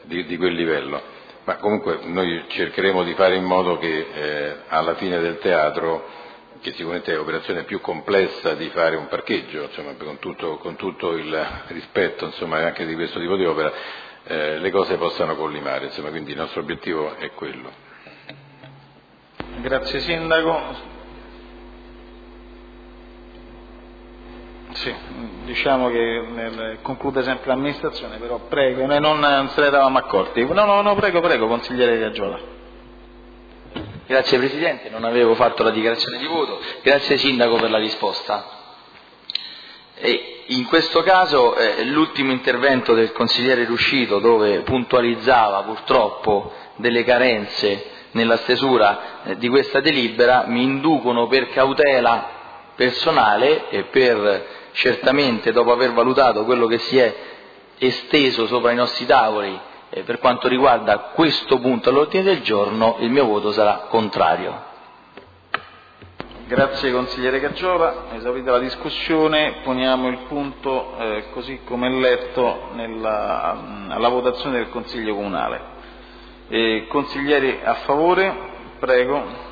di quel livello. Ma comunque noi cercheremo di fare in modo che alla fine del teatro, che sicuramente è l'operazione più complessa di fare un parcheggio, insomma, con tutto il rispetto, insomma, anche di questo tipo di opera, le cose possano collimare, insomma, quindi il nostro obiettivo è quello. Grazie Sindaco. Sì, diciamo che conclude sempre l'amministrazione, però prego, noi non se ne eravamo accorti. No, prego, consigliere Gaggiola. Grazie Presidente, non avevo fatto la dichiarazione di voto, grazie Sindaco per la risposta. E in questo caso l'ultimo intervento del consigliere Ruscito, dove puntualizzava purtroppo delle carenze nella stesura di questa delibera, mi inducono per cautela personale e per certamente dopo aver valutato quello che si è esteso sopra i nostri tavoli per quanto riguarda questo punto all'ordine del giorno, il mio voto sarà contrario. Grazie consigliere Gaggiola, esaurita la discussione poniamo il punto così come è letto alla votazione del Consiglio Comunale. Consiglieri a favore, prego.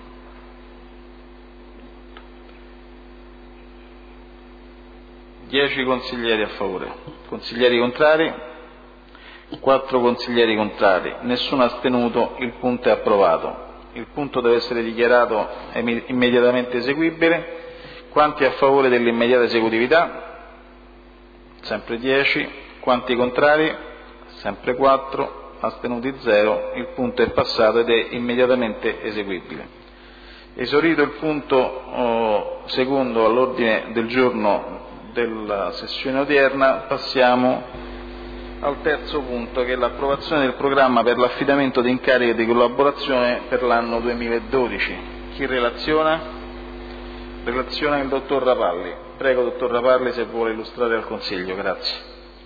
10 consiglieri a favore, consiglieri contrari, 4 consiglieri contrari, nessuno astenuto, il punto è approvato. Il punto deve essere dichiarato immediatamente eseguibile. Quanti a favore dell'immediata esecutività? Sempre 10. Quanti contrari? Sempre 4. Astenuti 0. Il punto è passato ed è immediatamente eseguibile. Esaurito il punto secondo all'ordine del giorno della sessione odierna, passiamo al terzo punto, che è l'approvazione del programma per l'affidamento di incarichi di collaborazione per l'anno 2012. Chi relaziona? Relaziona il dottor Rapalli. Prego, dottor Rapalli, se vuole illustrare al Consiglio. Grazie.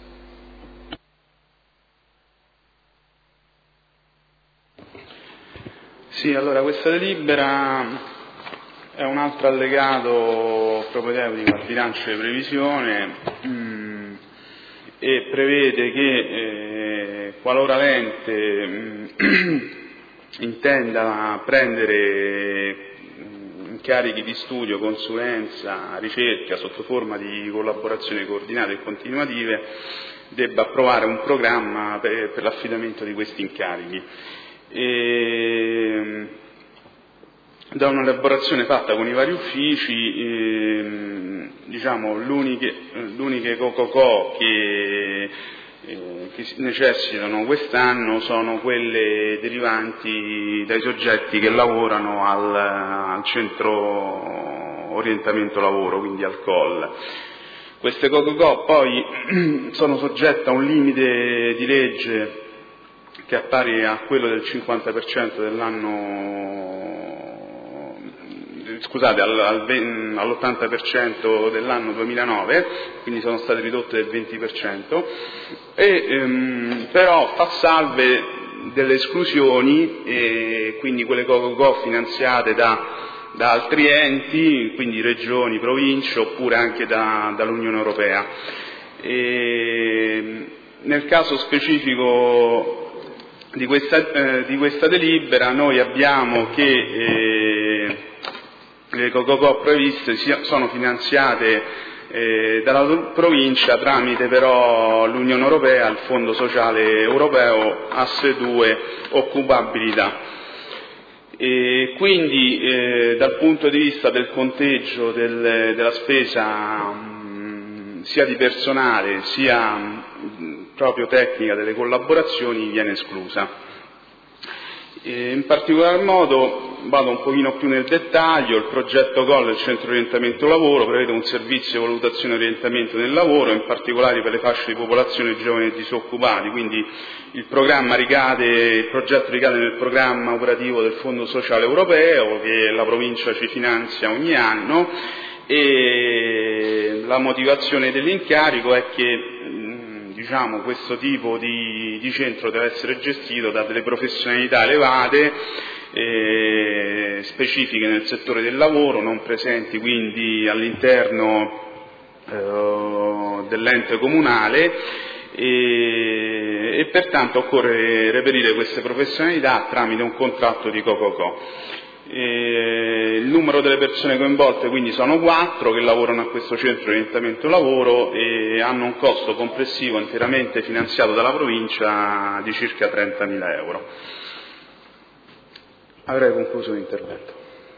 Sì, allora questa delibera è un altro allegato propedeutico al bilancio di previsione e prevede che qualora l'ente intenda prendere incarichi di studio, consulenza, ricerca sotto forma di collaborazioni coordinate e continuative, debba approvare un programma per l'affidamento di questi incarichi. Da un'elaborazione fatta con i vari uffici, diciamo l'uniche co che necessitano quest'anno sono quelle derivanti dai soggetti che lavorano al centro orientamento lavoro, quindi al COL. Queste co poi sono soggette a un limite di legge che è pari a quello del 50% all'80% dell'anno 2009, quindi sono state ridotte del 20%, però fa salve delle esclusioni, e quindi quelle co finanziate da altri enti, quindi regioni, province, oppure anche dall'Unione Europea. Nel caso specifico di questa delibera noi abbiamo che le co previste sono finanziate dalla provincia tramite però l'Unione Europea, il Fondo Sociale Europeo, asse 2 occupabilità. E quindi dal punto di vista del conteggio della spesa sia di personale sia proprio tecnica delle collaborazioni viene esclusa. In particolar modo vado un pochino più nel dettaglio. Il progetto GOL, il centro orientamento lavoro, prevede un servizio di valutazione e orientamento nel lavoro, in particolare per le fasce di popolazione giovani e disoccupati, quindi il progetto ricade nel programma operativo del Fondo Sociale Europeo che la provincia ci finanzia ogni anno, e la motivazione dell'incarico è che questo tipo di centro deve essere gestito da delle professionalità elevate, specifiche nel settore del lavoro, non presenti quindi all'interno dell'ente comunale, e pertanto occorre reperire queste professionalità tramite un contratto di co-co-co. Il numero delle persone coinvolte quindi sono 4 che lavorano a questo centro di orientamento lavoro e hanno un costo complessivo interamente finanziato dalla provincia di circa 30.000 euro. Avrei concluso l'intervento.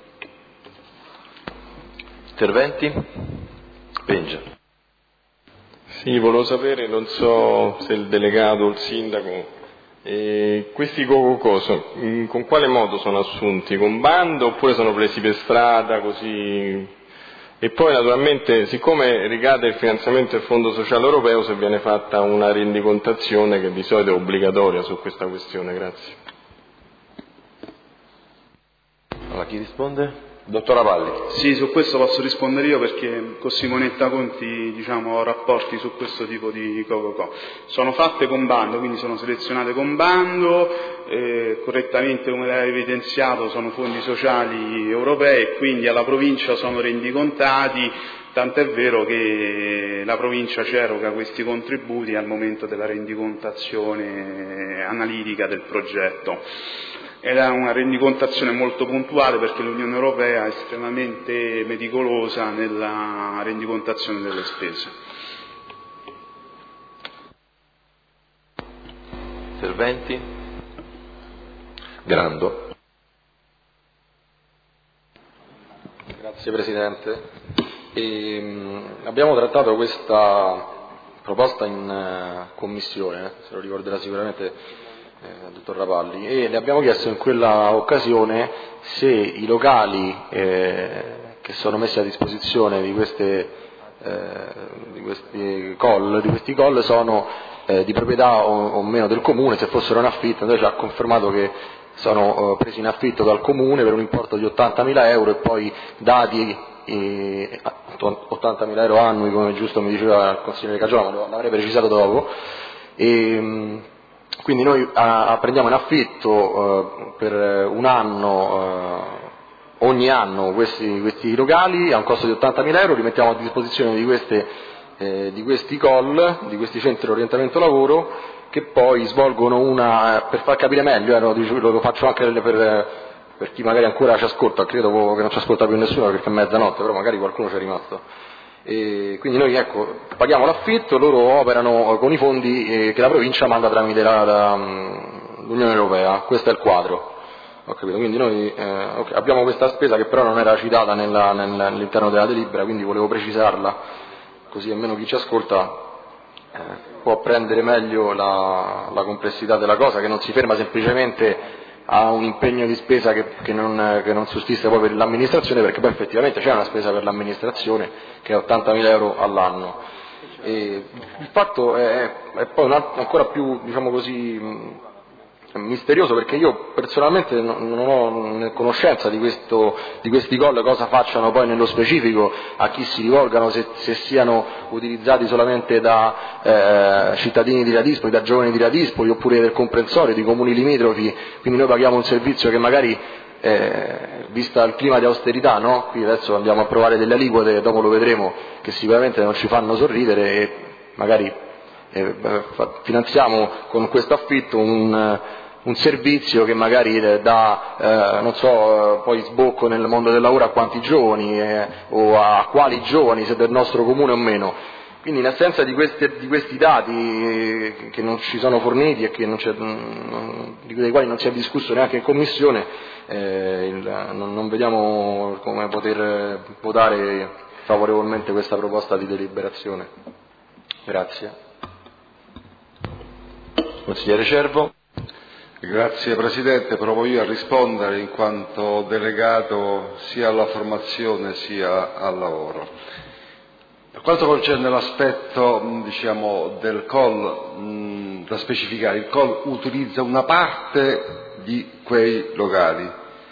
Interventi? Pengia. Sì, volevo sapere, non so se il delegato o il sindaco, questi co-co-co con quale modo sono assunti? Con bando oppure sono presi per strada così? E poi naturalmente, siccome ricade il finanziamento del Fondo Sociale Europeo, se viene fatta una rendicontazione che di solito è obbligatoria su questa questione. Grazie. Allora, chi risponde? Dottor Rapalli. Sì, su questo posso rispondere io perché con Simonetta Conti ho rapporti su questo tipo di co-co-co. Sono fatte con bando, quindi sono selezionate con bando, correttamente come lei ha evidenziato sono fondi sociali europei, quindi alla provincia sono rendicontati, tant'è vero che la provincia ci eroga questi contributi al momento della rendicontazione analitica del progetto. Ed è una rendicontazione molto puntuale perché l'Unione Europea è estremamente meticolosa nella rendicontazione delle spese. Interventi? Grando. Grazie Presidente. Abbiamo trattato questa proposta in commissione, se lo ricorderà sicuramente dottor Rapalli, e le abbiamo chiesto in quella occasione se i locali che sono messi a disposizione di questi call sono di proprietà o meno del comune, se fossero in affitto. Noi ci ha confermato che sono presi in affitto dal comune per un importo di 80.000 euro e poi dati 80.000 euro annui, come giusto mi diceva il consigliere Cagiola, ma l'avrei precisato dopo. Quindi noi prendiamo in affitto per un anno, ogni anno questi locali a un costo di 80.000 euro, li mettiamo a disposizione di questi call, di questi centri di orientamento lavoro, che poi svolgono per far capire meglio, lo faccio anche per chi magari ancora ci ascolta, credo che non ci ascolta più nessuno perché è mezzanotte, però magari qualcuno c'è rimasto. E quindi noi paghiamo l'affitto, loro operano con i fondi che la provincia manda tramite l'Unione Europea. Questo è il quadro, ho capito. Quindi noi abbiamo questa spesa che però non era citata all'interno della delibera, quindi volevo precisarla, così almeno chi ci ascolta può prendere meglio la complessità della cosa, che non si ferma semplicemente a un impegno di spesa che non sussiste poi per l'amministrazione, perché poi effettivamente c'è una spesa per l'amministrazione che è 80.000 euro all'anno. E il fatto è poi ancora più, misterioso, perché io personalmente non ho conoscenza di questi call, cosa facciano poi nello specifico, a chi si rivolgano, se siano utilizzati solamente da cittadini di Radispoli, da giovani di Radispoli, oppure del comprensorio, di comuni limitrofi. Quindi noi paghiamo un servizio che magari, vista il clima di austerità, no? Qui adesso andiamo a provare delle aliquote, dopo lo vedremo, che sicuramente non ci fanno sorridere, e magari finanziamo con questo affitto un servizio che magari dà, poi sbocco nel mondo del lavoro a quanti giovani o a quali giovani, se del nostro comune o meno. Quindi in assenza di questi dati che non ci sono forniti e dei quali non si è discusso neanche in commissione, non vediamo come poter votare favorevolmente questa proposta di deliberazione. Grazie. Consigliere Cervo. Grazie Presidente, provo io a rispondere in quanto delegato sia alla formazione sia al lavoro. Per quanto concerne l'aspetto del call, da specificare, il call utilizza una parte di quei locali.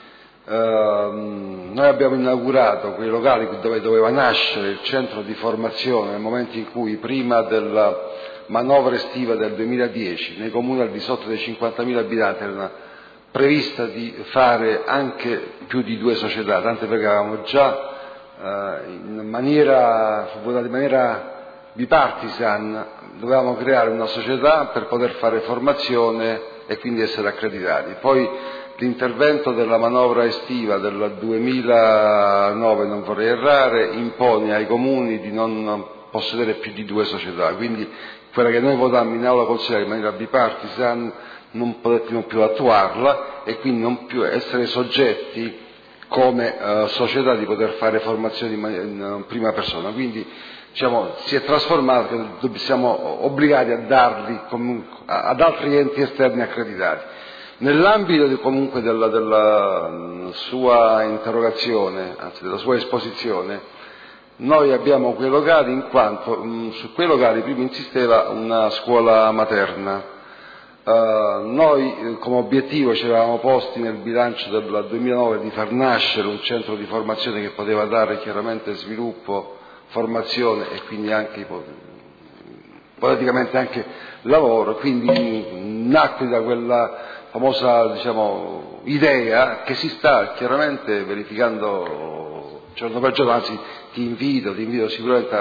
Noi abbiamo inaugurato quei locali dove doveva nascere il centro di formazione nel momento in cui, prima della manovra estiva del 2010, nei comuni al di sotto dei 50.000 abitanti era prevista di fare anche più di 2 società, tanto perché avevamo già in maniera bipartisan dovevamo creare una società per poter fare formazione e quindi essere accreditati. Poi l'intervento della manovra estiva del 2009, non vorrei errare, impone ai comuni di non possedere più di 2 società, quindi quella che noi votammo in aula consigliare in maniera bipartisan non potremo più attuarla e quindi non più essere soggetti come società di poter fare formazione in prima persona. Quindi si è trasformato che siamo obbligati a darli ad altri enti esterni accreditati. Nell'ambito comunque della sua interrogazione, anzi della sua esposizione, noi abbiamo quei locali in quanto su quei locali prima insisteva una scuola materna. Noi come obiettivo ci eravamo posti nel bilancio del 2009 di far nascere un centro di formazione che poteva dare chiaramente sviluppo, formazione e quindi anche praticamente anche lavoro, quindi nacque da quella famosa idea che si sta chiaramente verificando giorno per giorno, anzi ti invito sicuramente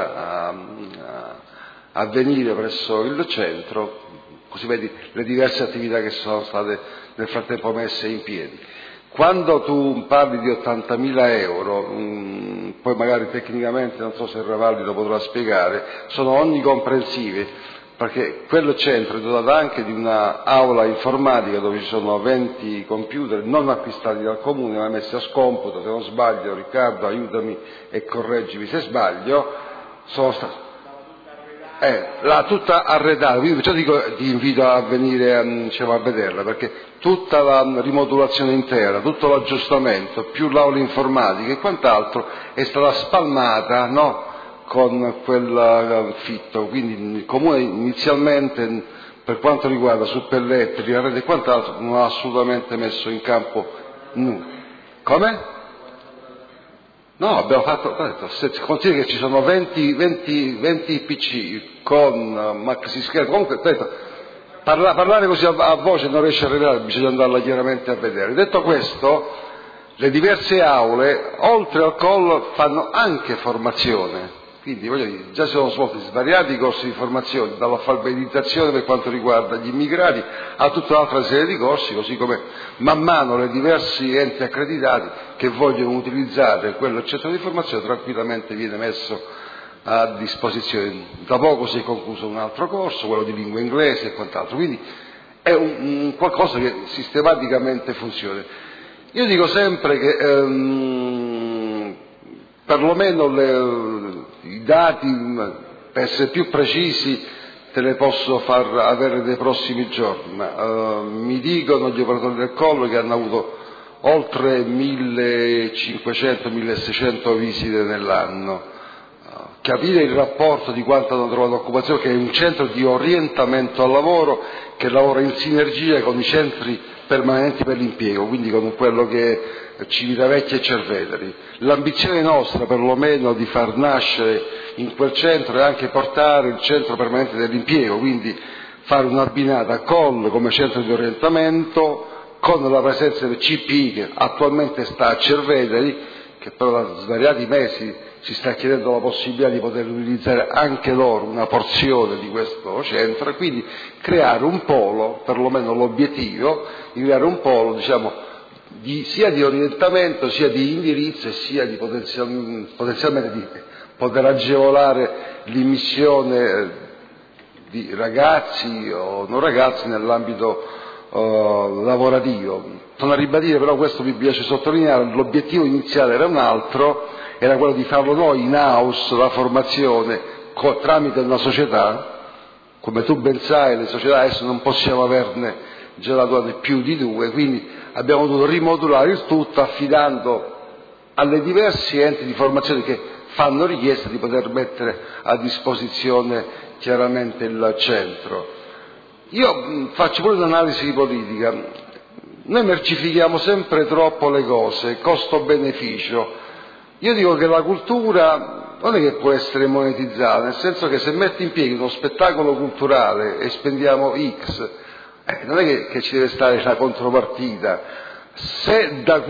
a venire presso il centro, così vedi le diverse attività che sono state nel frattempo messe in piedi. Quando tu parli di 80.000 euro, poi magari tecnicamente, non so se Ravalli lo potrà spiegare, sono onnicomprensive, perché quel centro è dotato anche di una aula informatica dove ci sono 20 computer non acquistati dal comune ma messi a scomputo, se non sbaglio, Riccardo aiutami e correggimi se sbaglio, sono stati tutta arredata, quindi perciò dico ti invito a venire a vederla, perché tutta la rimodulazione intera, tutto l'aggiustamento, più l'aula informatica e quant'altro è stata spalmata, no? Con quel fitto, quindi il comune inizialmente per quanto riguarda suppellettri, la rete e quant'altro non ha assolutamente messo in campo nulla. Come? No, abbiamo fatto, considera che ci sono 20 PC con maxi schermo, comunque parlare così a voce non riesce a rivelare, bisogna andarla chiaramente a vedere. Detto questo, le diverse aule, oltre al call, fanno anche formazione. Quindi voglio dire, già si sono svolti svariati corsi di formazione, dall'alfabetizzazione per quanto riguarda gli immigrati a tutta un'altra serie di corsi, così come man mano le diversi enti accreditati che vogliono utilizzare quello centro di formazione tranquillamente viene messo a disposizione. Da poco si è concluso un altro corso, quello di lingua inglese e quant'altro, quindi è un qualcosa che sistematicamente funziona. Io dico sempre che perlomeno i dati, per essere più precisi, te le posso far avere nei prossimi giorni, ma mi dicono gli operatori del collo che hanno avuto oltre 1500-1600 visite nell'anno. Capire il rapporto di quanto hanno trovato occupazione, che è un centro di orientamento al lavoro che lavora in sinergia con i centri permanenti per l'impiego, quindi con quello che è Civitavecchia e Cerveteri. L'ambizione nostra perlomeno di far nascere in quel centro è anche portare il centro permanente dell'impiego, quindi fare un'abbinata COL come centro di orientamento con la presenza del CPI che attualmente sta a Cerveteri, che però da svariati mesi si sta chiedendo la possibilità di poter utilizzare anche loro una porzione di questo centro e quindi creare un polo, perlomeno l'obiettivo, di creare un polo sia di orientamento, sia di indirizzo e sia di potenzialmente di poter agevolare l'immissione di ragazzi o non ragazzi nell'ambito lavorativo. Torno a ribadire, però questo mi piace sottolineare, l'obiettivo iniziale era un altro, era quello di farlo noi in house, la formazione, tramite una società. Come tu ben sai, le società adesso non possiamo averne graduate più di 2, quindi abbiamo dovuto rimodulare il tutto affidando alle diversi enti di formazione che fanno richiesta di poter mettere a disposizione chiaramente il centro. Io faccio pure un'analisi politica. Noi mercifichiamo sempre troppo le cose, costo-beneficio. Io dico che la cultura non è che può essere monetizzata, nel senso che se metti in piedi uno spettacolo culturale e spendiamo X, non è che ci deve stare la contropartita. Se da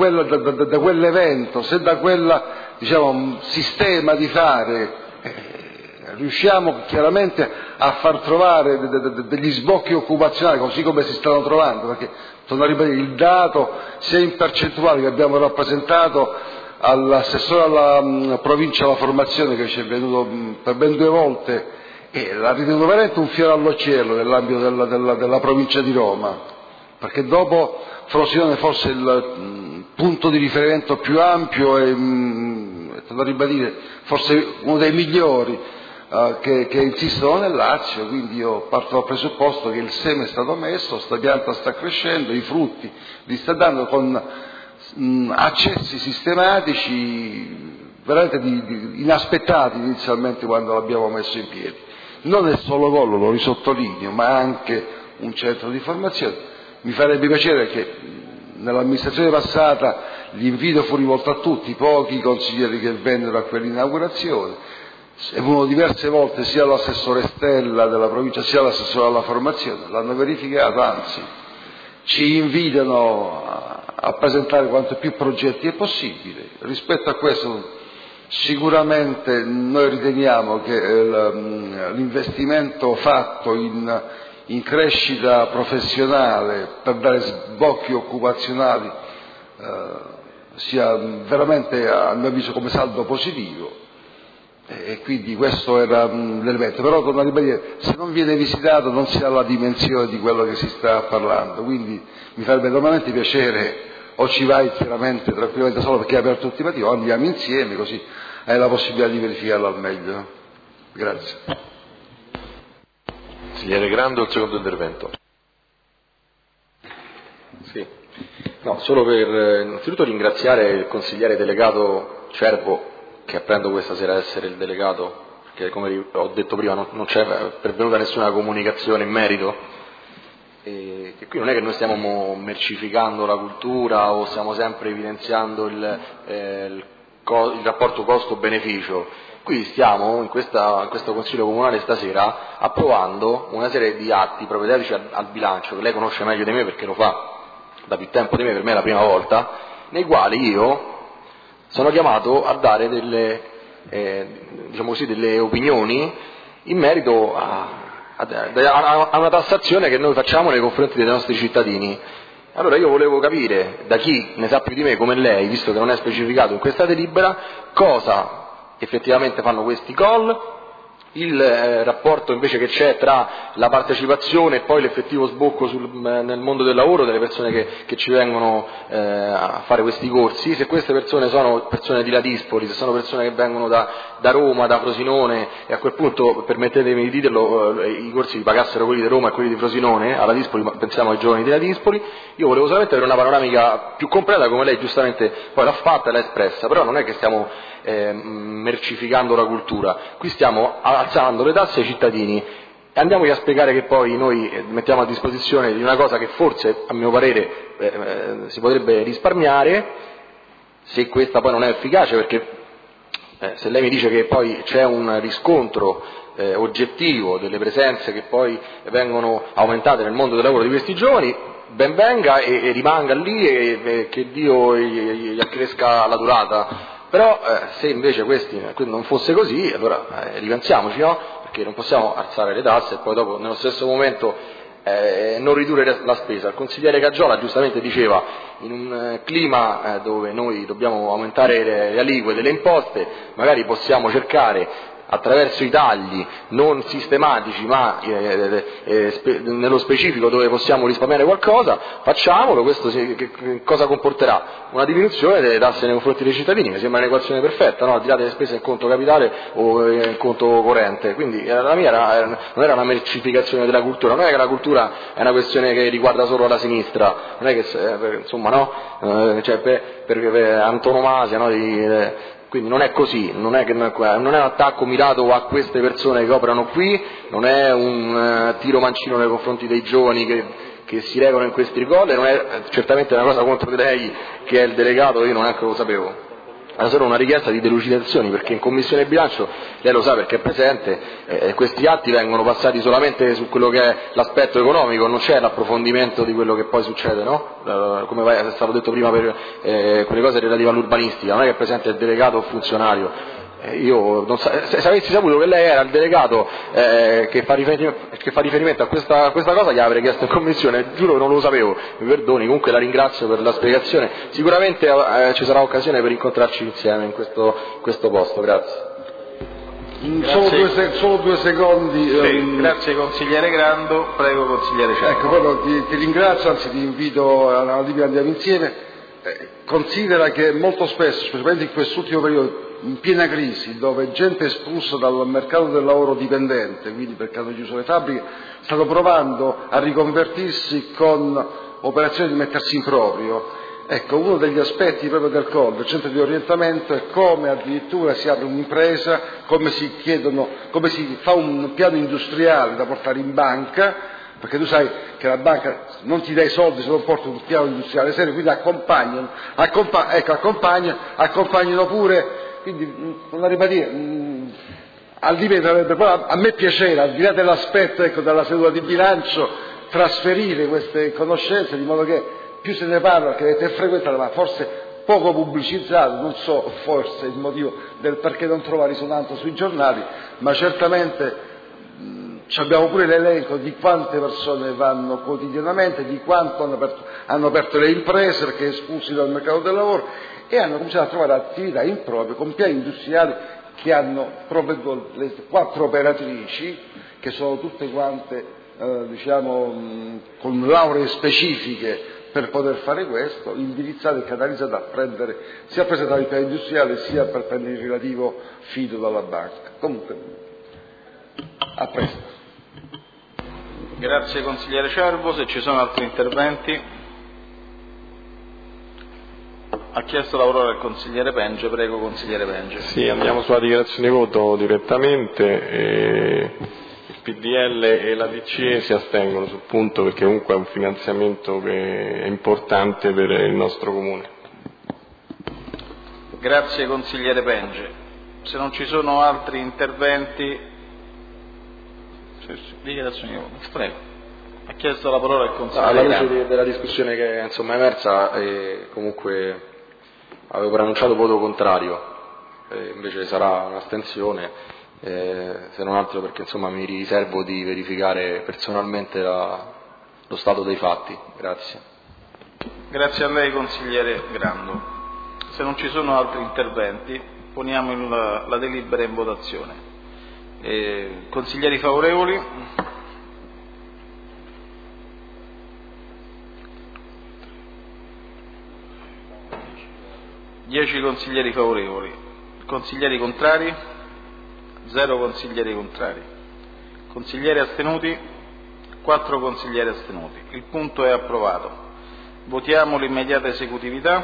quell'evento, se da quel sistema di fare riusciamo chiaramente a far trovare degli sbocchi occupazionali così come si stanno trovando, perché, torno a ribadire, il dato sia in percentuale che abbiamo rappresentato all'assessore alla provincia alla formazione, che ci è venuto per ben 2 volte, e l'ha ritenuto veramente un fiore all'occhiello nell'ambito della provincia di Roma, perché dopo Frosinone forse il punto di riferimento più ampio e, torno a ribadire, forse uno dei migliori che insistono nel Lazio. Quindi io parto dal presupposto che il seme è stato messo, sta pianta sta crescendo, i frutti li sta dando con accessi sistematici veramente inaspettati inizialmente quando l'abbiamo messo in piedi. Non è solo quello, lo risottolineo, ma anche un centro di formazione. Mi farebbe piacere che nell'amministrazione passata l'invito fu rivolto a tutti, pochi consiglieri che vennero a quell'inaugurazione, è venuto diverse volte sia l'assessore Stella della provincia sia l'assessore alla formazione, l'hanno verificato, anzi ci invitano a presentare quanto più progetti è possibile. Rispetto a questo sicuramente noi riteniamo che l'investimento fatto in crescita professionale per dare sbocchi occupazionali sia veramente, a mio avviso, come saldo positivo, e quindi questo era l'elemento. Però, torno a ribadire, se non viene visitato non si ha la dimensione di quello che si sta parlando, quindi mi farebbe veramente piacere, o ci vai chiaramente tranquillamente solo perché hai aperto tutti i motivi, o andiamo insieme, così hai la possibilità di verificarlo al meglio. Grazie. Consigliere Grando, il secondo intervento. Sì. No, solo per innanzitutto ringraziare il consigliere delegato Cervo, che apprendo questa sera essere il delegato, perché come ho detto prima non c'è pervenuta nessuna comunicazione in merito, e che qui non è che noi stiamo mercificando la cultura o stiamo sempre evidenziando il rapporto costo-beneficio. Qui stiamo, in questo Consiglio Comunale stasera, approvando una serie di atti propedeutici al bilancio, che lei conosce meglio di me perché lo fa da più tempo di me, per me è la prima volta, nei quali io sono chiamato a dare delle opinioni in merito a una tassazione che noi facciamo nei confronti dei nostri cittadini. Allora io volevo capire da chi ne sa più di me come lei, visto che non è specificato in questa delibera, cosa effettivamente fanno questi call, il rapporto invece che c'è tra la partecipazione e poi l'effettivo sbocco nel mondo del lavoro delle persone che ci vengono a fare questi corsi, se queste persone sono persone di Ladispoli, se sono persone che vengono da Roma, da Frosinone, e a quel punto, permettetemi di dirlo, i corsi li pagassero quelli di Roma e quelli di Frosinone, a Ladispoli pensiamo ai giovani di Ladispoli. Io volevo solamente avere una panoramica più completa, come lei giustamente poi l'ha fatta e l'ha espressa, però non è che stiamo mercificando la cultura, qui stiamo alzando le tasse ai cittadini e andiamoci a spiegare che poi noi mettiamo a disposizione di una cosa che forse, a mio parere, si potrebbe risparmiare, se questa poi non è efficace, perché se lei mi dice che poi c'è un riscontro oggettivo delle presenze che poi vengono aumentate nel mondo del lavoro di questi giovani, ben venga e rimanga lì e che Dio gli accresca la durata. Però se invece non fosse così, allora ripensiamoci, no? Perché non possiamo alzare le tasse e poi dopo nello stesso momento non ridurre la spesa. Il consigliere Caggiola giustamente diceva, in un clima dove noi dobbiamo aumentare le aliquote, le imposte, magari possiamo cercare attraverso i tagli non sistematici ma nello specifico dove possiamo risparmiare qualcosa, facciamolo. Questo che cosa comporterà? Una diminuzione delle tasse nei confronti dei cittadini. Mi sembra un'equazione perfetta, no? Al di là delle spese in conto capitale o in conto corrente. Quindi la mia non era una mercificazione della cultura, non è che la cultura è una questione che riguarda solo la sinistra, non è che insomma, no? Cioè per antonomasia, no? Quindi non è così, non è un attacco mirato a queste persone che operano qui, non è un tiro mancino nei confronti dei giovani che si recano in questi ricolli, non è certamente una cosa contro di lei che è il delegato, io non neanche lo sapevo. Era solo una richiesta di delucidazioni, perché in Commissione Bilancio, lei lo sa perché è presente, questi atti vengono passati solamente su quello che è l'aspetto economico, non c'è l'approfondimento di quello che poi succede, no? Come è stato detto prima per quelle cose relative all'urbanistica, non è che è presente il delegato o funzionario. Io se avessi saputo che lei era il delegato che fa riferimento a questa cosa, gli avrei chiesto in commissione, giuro che non lo sapevo, mi perdoni, comunque la ringrazio per la spiegazione, sicuramente ci sarà occasione per incontrarci insieme in questo posto, grazie. Solo due secondi. Grazie consigliere Grando, prego consigliere Cervo. Ecco, proprio ti ringrazio, anzi ti invito alla Libia, andiamo insieme. Considera che molto spesso, specialmente in quest'ultimo periodo, in piena crisi, dove gente espulsa dal mercato del lavoro dipendente, quindi per caso chiuso le fabbriche, stanno provando a riconvertirsi con operazioni di mettersi in proprio. Ecco, uno degli aspetti proprio del COL, del centro di orientamento, è come addirittura si apre un'impresa, come si fa un piano industriale da portare in banca, perché tu sai che la banca non ti dà i soldi se non porti un piano industriale serio, quindi accompagnano pure, quindi non arriva a dire, a me piacere, al di là dell'aspetto della seduta di bilancio, trasferire queste conoscenze di modo che più se ne parla, che avete frequentato, ma forse poco pubblicizzato, non so forse il motivo del perché non trova risonanza sui giornali, ma certamente abbiamo pure l'elenco di quante persone vanno quotidianamente, di quanto hanno aperto le imprese perché espulsi dal mercato del lavoro e hanno cominciato a trovare attività in proprio con piani industriali che hanno proprio le 4 operatrici, che sono tutte quante con lauree specifiche per poter fare questo, indirizzate e canalizzate a prendere, sia a presentare il piano industriale sia per prendere il relativo fido dalla banca. Comunque, a presto. Grazie consigliere Cervo, se ci sono altri interventi. Ha chiesto la parola il consigliere Penge, prego consigliere Penge. Sì, andiamo sulla dichiarazione di voto direttamente. Il PDL e la DCE si astengono sul punto perché comunque è un finanziamento che è importante per il nostro comune. Grazie consigliere Penge. Se non ci sono altri interventi, dichiarazione di voto. Prego. Ha chiesto la parola il consigliere. Alla luce della discussione che è emersa, comunque avevo preannunciato voto contrario, invece sarà un'astensione. Se non altro perché mi riservo di verificare personalmente lo stato dei fatti. Grazie. Grazie a lei consigliere Grando. Se non ci sono altri interventi poniamo la delibera in votazione. Consiglieri favorevoli? Dieci consiglieri favorevoli. Consiglieri contrari? 0 consiglieri contrari. Consiglieri astenuti? 4 consiglieri astenuti. Il punto è approvato. Votiamo l'immediata esecutività.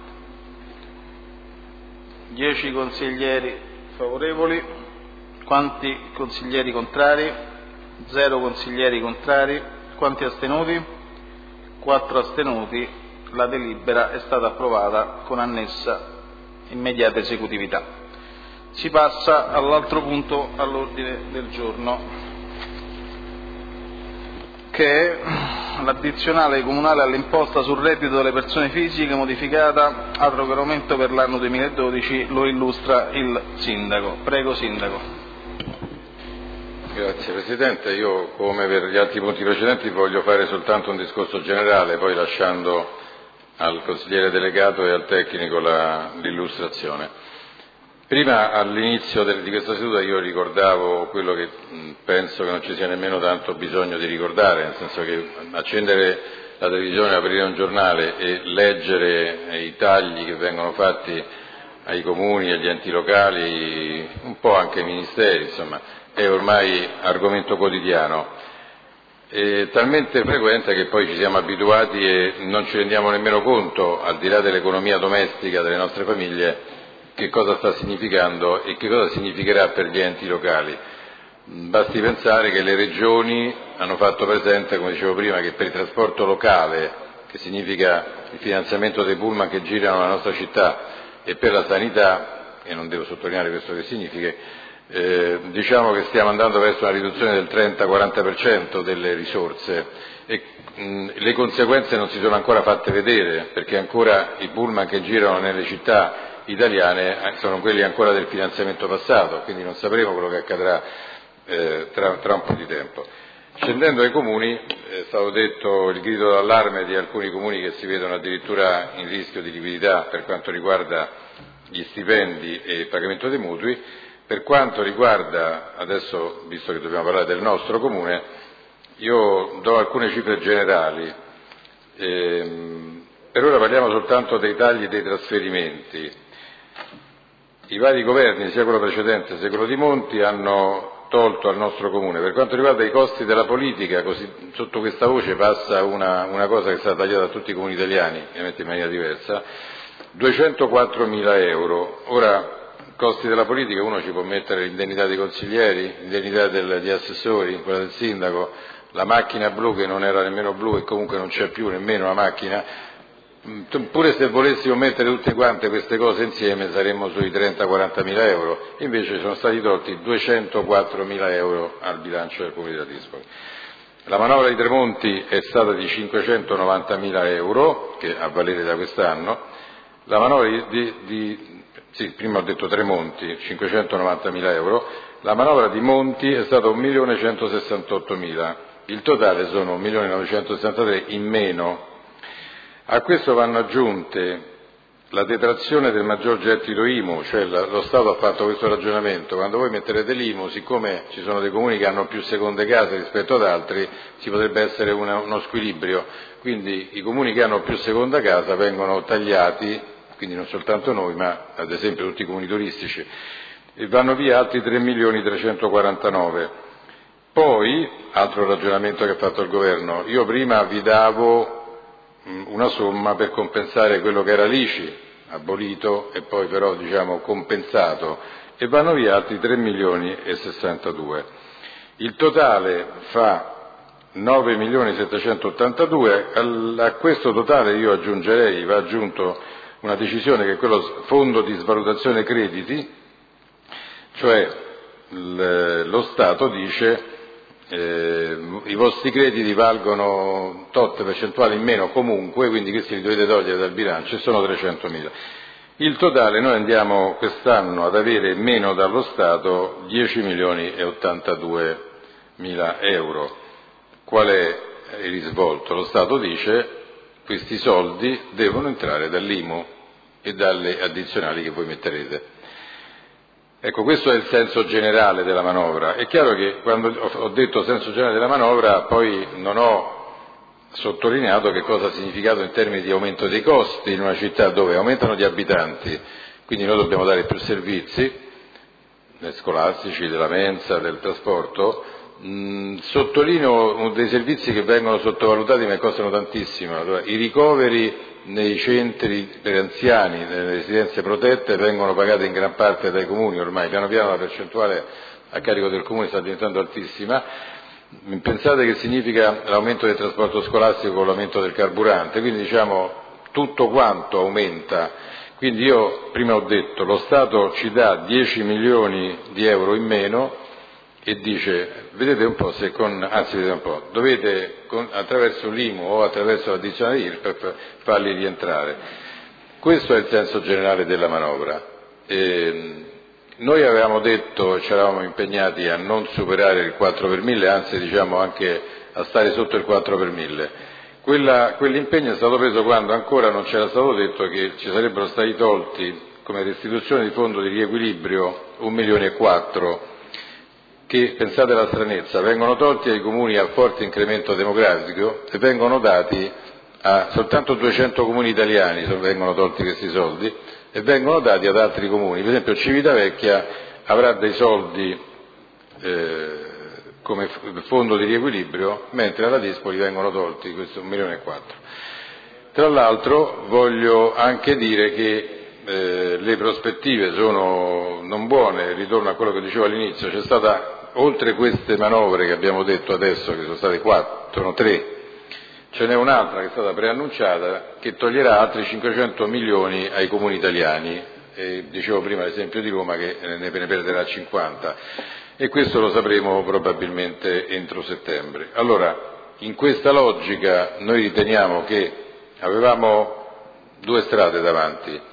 10 consiglieri favorevoli. Quanti consiglieri contrari? 0 consiglieri contrari. Quanti astenuti? 4 astenuti. La delibera è stata approvata con annessa immediata esecutività. Si passa all'altro punto all'ordine del giorno, che è l'addizionale comunale all'imposta sul reddito delle persone fisiche modificata al regolamento per l'anno 2012. Lo illustra il Sindaco. Prego Sindaco. Grazie Presidente, io come per gli altri punti precedenti voglio fare soltanto un discorso generale, poi lasciando al consigliere delegato e al tecnico l'illustrazione. Prima, all'inizio di questa seduta, io ricordavo quello che penso che non ci sia nemmeno tanto bisogno di ricordare, nel senso che accendere la televisione, aprire un giornale e leggere i tagli che vengono fatti ai comuni, agli enti locali, un po' anche ai ministeri, è ormai argomento quotidiano. È talmente frequente che poi ci siamo abituati e non ci rendiamo nemmeno conto, al di là dell'economia domestica delle nostre famiglie, che cosa sta significando e che cosa significherà per gli enti locali. Basti pensare che le regioni hanno fatto presente, come dicevo prima, che per il trasporto locale, che significa il finanziamento dei pullman che girano nella nostra città, e per la sanità, e non devo sottolineare questo che significa, diciamo che stiamo andando verso una riduzione del 30-40% delle risorse e le conseguenze non si sono ancora fatte vedere, perché ancora i pullman che girano nelle città italiane sono quelli ancora del finanziamento passato, quindi non sapremo quello che accadrà tra un po' di tempo. Scendendo ai comuni, è stato detto il grido d'allarme di alcuni comuni che si vedono addirittura in rischio di liquidità per quanto riguarda gli stipendi e il pagamento dei mutui. Per quanto riguarda, adesso, visto che dobbiamo parlare del nostro comune, io do alcune cifre generali. Per ora parliamo soltanto dei tagli e dei trasferimenti. I vari governi, sia quello precedente sia quello di Monti, hanno tolto al nostro comune. Per quanto riguarda i costi della politica, così, sotto questa voce passa una cosa che è stata tagliata a tutti i comuni italiani, ovviamente in maniera diversa, 204.000 euro. Ora, costi della politica, uno ci può mettere l'indennità dei consiglieri, l'indennità degli assessori, quella del sindaco, la macchina blu che non era nemmeno blu e comunque non c'è più nemmeno la macchina. Pure se volessimo mettere tutte quante queste cose insieme saremmo sui 30-40.000 euro, invece sono stati tolti 204.000 euro al bilancio del Comune di Latispoli. La manovra di Tremonti è stata di 590.000 euro, che a valere da quest'anno. La manovra prima ho detto Tremonti, 590.000 euro, la manovra di Monti è stata 1.168.000, il totale sono 1.963 in meno. A questo vanno aggiunte la detrazione del maggior gettito IMU, cioè lo Stato ha fatto questo ragionamento: quando voi metterete l'IMU, siccome ci sono dei comuni che hanno più seconde case rispetto ad altri, ci potrebbe essere uno squilibrio, quindi i comuni che hanno più seconda casa vengono tagliati, quindi non soltanto noi, ma ad esempio tutti i comuni turistici, e vanno via altri 3.349.000. Poi, altro ragionamento che ha fatto il governo, io prima vi davo una somma per compensare quello che era l'ICI, abolito e poi però compensato, e vanno via altri 3.062.000. Il totale fa 9.782.000, a questo totale io aggiungerei, va aggiunto una decisione che è quello fondo di svalutazione crediti, cioè lo Stato dice i vostri crediti valgono tot percentuali in meno comunque, quindi questi li dovete togliere dal bilancio e sono 300.000. Il totale noi andiamo quest'anno ad avere meno dallo Stato 10.082.000 euro. Qual è il risvolto? Lo Stato dice questi soldi devono entrare dall'IMU e dalle addizionali che voi metterete. Ecco, questo è il senso generale della manovra. È chiaro che quando ho detto senso generale della manovra poi non ho sottolineato che cosa ha significato in termini di aumento dei costi in una città dove aumentano gli abitanti, quindi noi dobbiamo dare più servizi scolastici, della mensa, del trasporto. Sottolineo dei servizi che vengono sottovalutati ma che costano tantissimo. Allora, i ricoveri nei centri per anziani, nelle residenze protette, vengono pagate in gran parte dai comuni ormai, piano piano la percentuale a carico del comune sta diventando altissima. Pensate che significa l'aumento del trasporto scolastico con l'aumento del carburante, quindi tutto quanto aumenta. Quindi io prima ho detto lo Stato ci dà 10 milioni di euro in meno e dice vedete un po' dovete attraverso l'IMU o attraverso l'addizionale IRPEF farli rientrare. Questo è il senso generale della manovra. Noi avevamo detto, ci eravamo impegnati a non superare il 4 per 1000, anzi anche a stare sotto il 4 per 1000. Quell'impegno è stato preso quando ancora non c'era stato detto che ci sarebbero stati tolti come restituzione di fondo di riequilibrio 1,4 milioni, che, pensate alla stranezza, vengono tolti ai comuni a forte incremento demografico e vengono dati a soltanto 200 comuni italiani, vengono tolti questi soldi e vengono dati ad altri comuni. Per esempio Civitavecchia avrà dei soldi come fondo di riequilibrio, mentre a Latispoli vengono tolti questo 1,4 milioni. Tra l'altro voglio anche dire che le prospettive sono non buone, ritorno a quello che dicevo all'inizio, c'è stata, oltre queste manovre che abbiamo detto adesso, che sono state 3, ce n'è un'altra che è stata preannunciata che toglierà altri 500 milioni ai comuni italiani, dicevo prima l'esempio di Roma che ne perderà 50, e questo lo sapremo probabilmente entro settembre. Allora, in questa logica noi riteniamo che avevamo due strade davanti.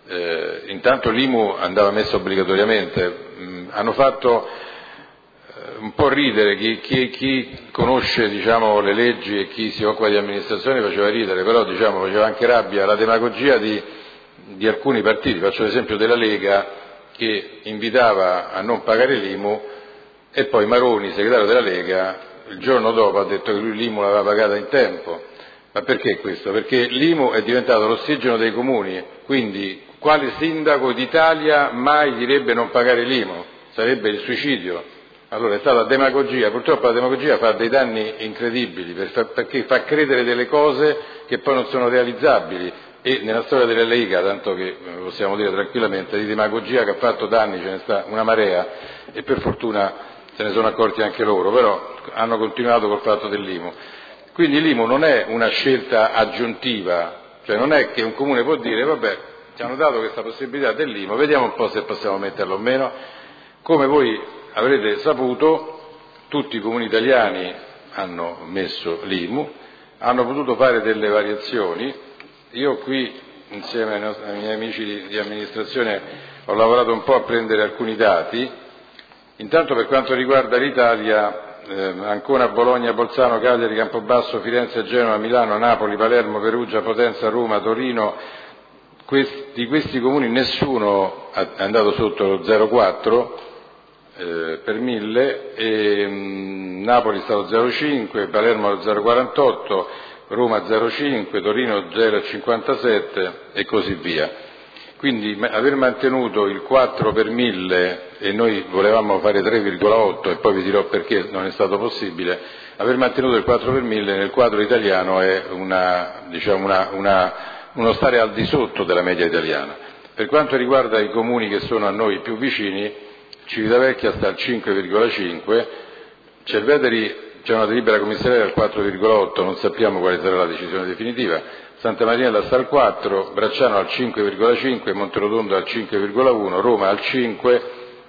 intanto l'IMU andava messa obbligatoriamente, hanno fatto un po' ridere chi conosce diciamo, le leggi e chi si occupa di amministrazione faceva ridere, però diciamo, faceva anche rabbia la demagogia di alcuni partiti, faccio l'esempio della Lega che invitava a non pagare l'IMU e poi Maroni, segretario della Lega, il giorno dopo ha detto che lui l'IMU l'aveva pagata in tempo. Ma perché questo? Perché l'IMU è diventato l'ossigeno dei comuni, quindi quale sindaco d'Italia mai direbbe non pagare l'IMU? Sarebbe il suicidio. Allora è stata demagogia, purtroppo la demagogia fa dei danni incredibili, perché fa credere delle cose che poi non sono realizzabili, e nella storia della Lega, tanto che possiamo dire tranquillamente, di demagogia che ha fatto danni ce ne sta una marea, e per fortuna se ne sono accorti anche loro, però hanno continuato col fatto dell'IMU. Quindi l'IMU non è una scelta aggiuntiva, cioè non è che un comune può dire vabbè, ci hanno dato questa possibilità dell'IMU, vediamo un po' se possiamo metterlo o meno. Come voi avrete saputo, tutti i comuni italiani hanno messo l'IMU, hanno potuto fare delle variazioni. Io qui, insieme ai miei amici di amministrazione, ho lavorato un po' a prendere alcuni dati. Intanto per quanto riguarda l'Italia, Ancona, Bologna, Bolzano, Cagliari, Campobasso, Firenze, Genova, Milano, Napoli, Palermo, Perugia, Potenza, Roma, Torino, di questi comuni nessuno è andato sotto lo 0,4 per 1000, e Napoli è stato 0,5, Palermo 0,48, Roma 0,5, Torino 0,57 e così via. Quindi aver mantenuto il 4 per 1000, e noi volevamo fare 3,8 e poi vi dirò perché non è stato possibile, aver mantenuto il 4 per 1000 nel quadro italiano è uno stare al di sotto della media italiana. Per quanto riguarda i comuni che sono a noi più vicini, Civitavecchia sta al 5,5, Cerveteri c'è una delibera commissariale al 4,8, non sappiamo quale sarà la decisione definitiva, Santa Marinella sta al 4, Bracciano al 5,5, Monterotondo al 5,1, Roma al 5,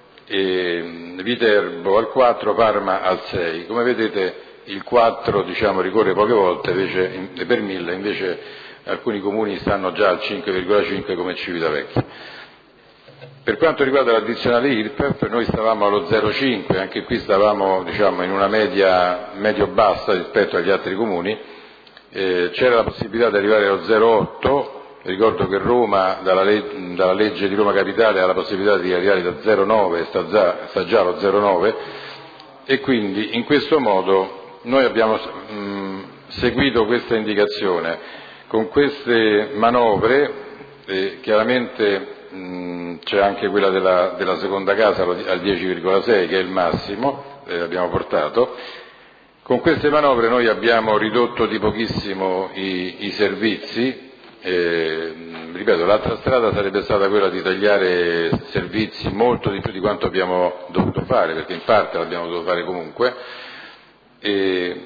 Viterbo al 4, Parma al 6. Come vedete il 4 ricorre poche volte invece, per 1000, invece alcuni comuni stanno già al 5,5 come Civitavecchia. Per quanto riguarda l'addizionale IRPEF, noi stavamo allo 0,5, anche qui stavamo in una media medio-bassa rispetto agli altri comuni, c'era la possibilità di arrivare allo 0,8, ricordo che Roma dalla legge di Roma Capitale ha la possibilità di arrivare da 0,9, sta già allo 0,9, e quindi in questo modo noi abbiamo seguito questa indicazione. Con queste manovre chiaramente c'è anche quella della seconda casa al 10,6 che è il massimo, abbiamo portato. Con queste manovre noi abbiamo ridotto di pochissimo i servizi, ripeto, l'altra strada sarebbe stata quella di tagliare servizi molto di più di quanto abbiamo dovuto fare, perché in parte l'abbiamo dovuto fare comunque, e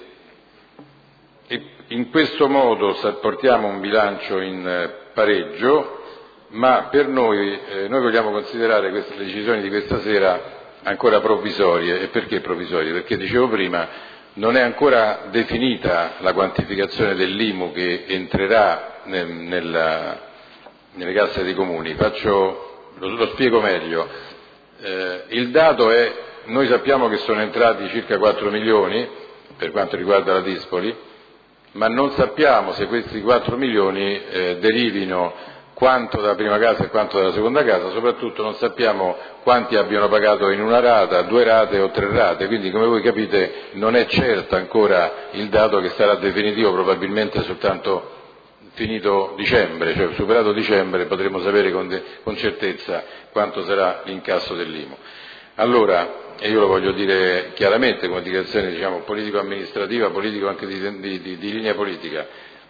in questo modo portiamo un bilancio in pareggio, ma per noi vogliamo considerare queste decisioni di questa sera ancora provvisorie. E perché provvisorie? Perché dicevo prima, non è ancora definita la quantificazione dell'IMU che entrerà nelle casse dei comuni. Lo spiego meglio. Il dato è, noi sappiamo che sono entrati circa 4 milioni per quanto riguarda la Dispoli, ma non sappiamo se questi 4 milioni derivino quanto dalla prima casa e quanto dalla seconda casa, soprattutto non sappiamo quanti abbiano pagato in una rata, 2 rate o 3 rate, quindi come voi capite non è certo ancora il dato che sarà definitivo, probabilmente soltanto finito dicembre, cioè superato dicembre potremo sapere con certezza quanto sarà l'incasso dell'IMU. Allora, e io lo voglio dire chiaramente come dichiarazione politico-amministrativa, politico anche di linea politica,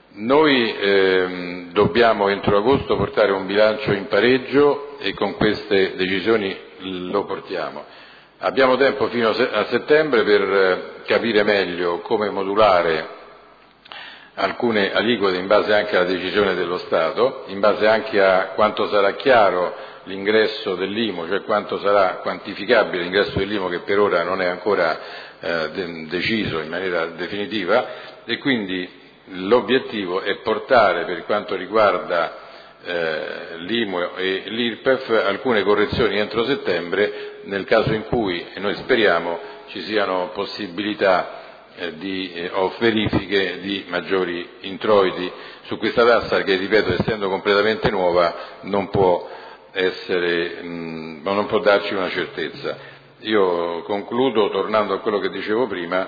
noi dobbiamo entro agosto portare un bilancio in pareggio e con queste decisioni lo portiamo. Abbiamo tempo fino a settembre per capire meglio come modulare alcune aliquote in base anche alla decisione dello Stato, in base anche a quanto sarà chiaro l'ingresso dell'IMU, cioè quanto sarà quantificabile l'ingresso dell'IMU che per ora non è ancora deciso in maniera definitiva, e quindi l'obiettivo è portare, per quanto riguarda l'IMU e l'IRPEF, alcune correzioni entro settembre, nel caso in cui, e noi speriamo, ci siano possibilità o verifiche di maggiori introiti su questa tassa che, ripeto, essendo completamente nuova non può darci una certezza. Io concludo tornando a quello che dicevo prima.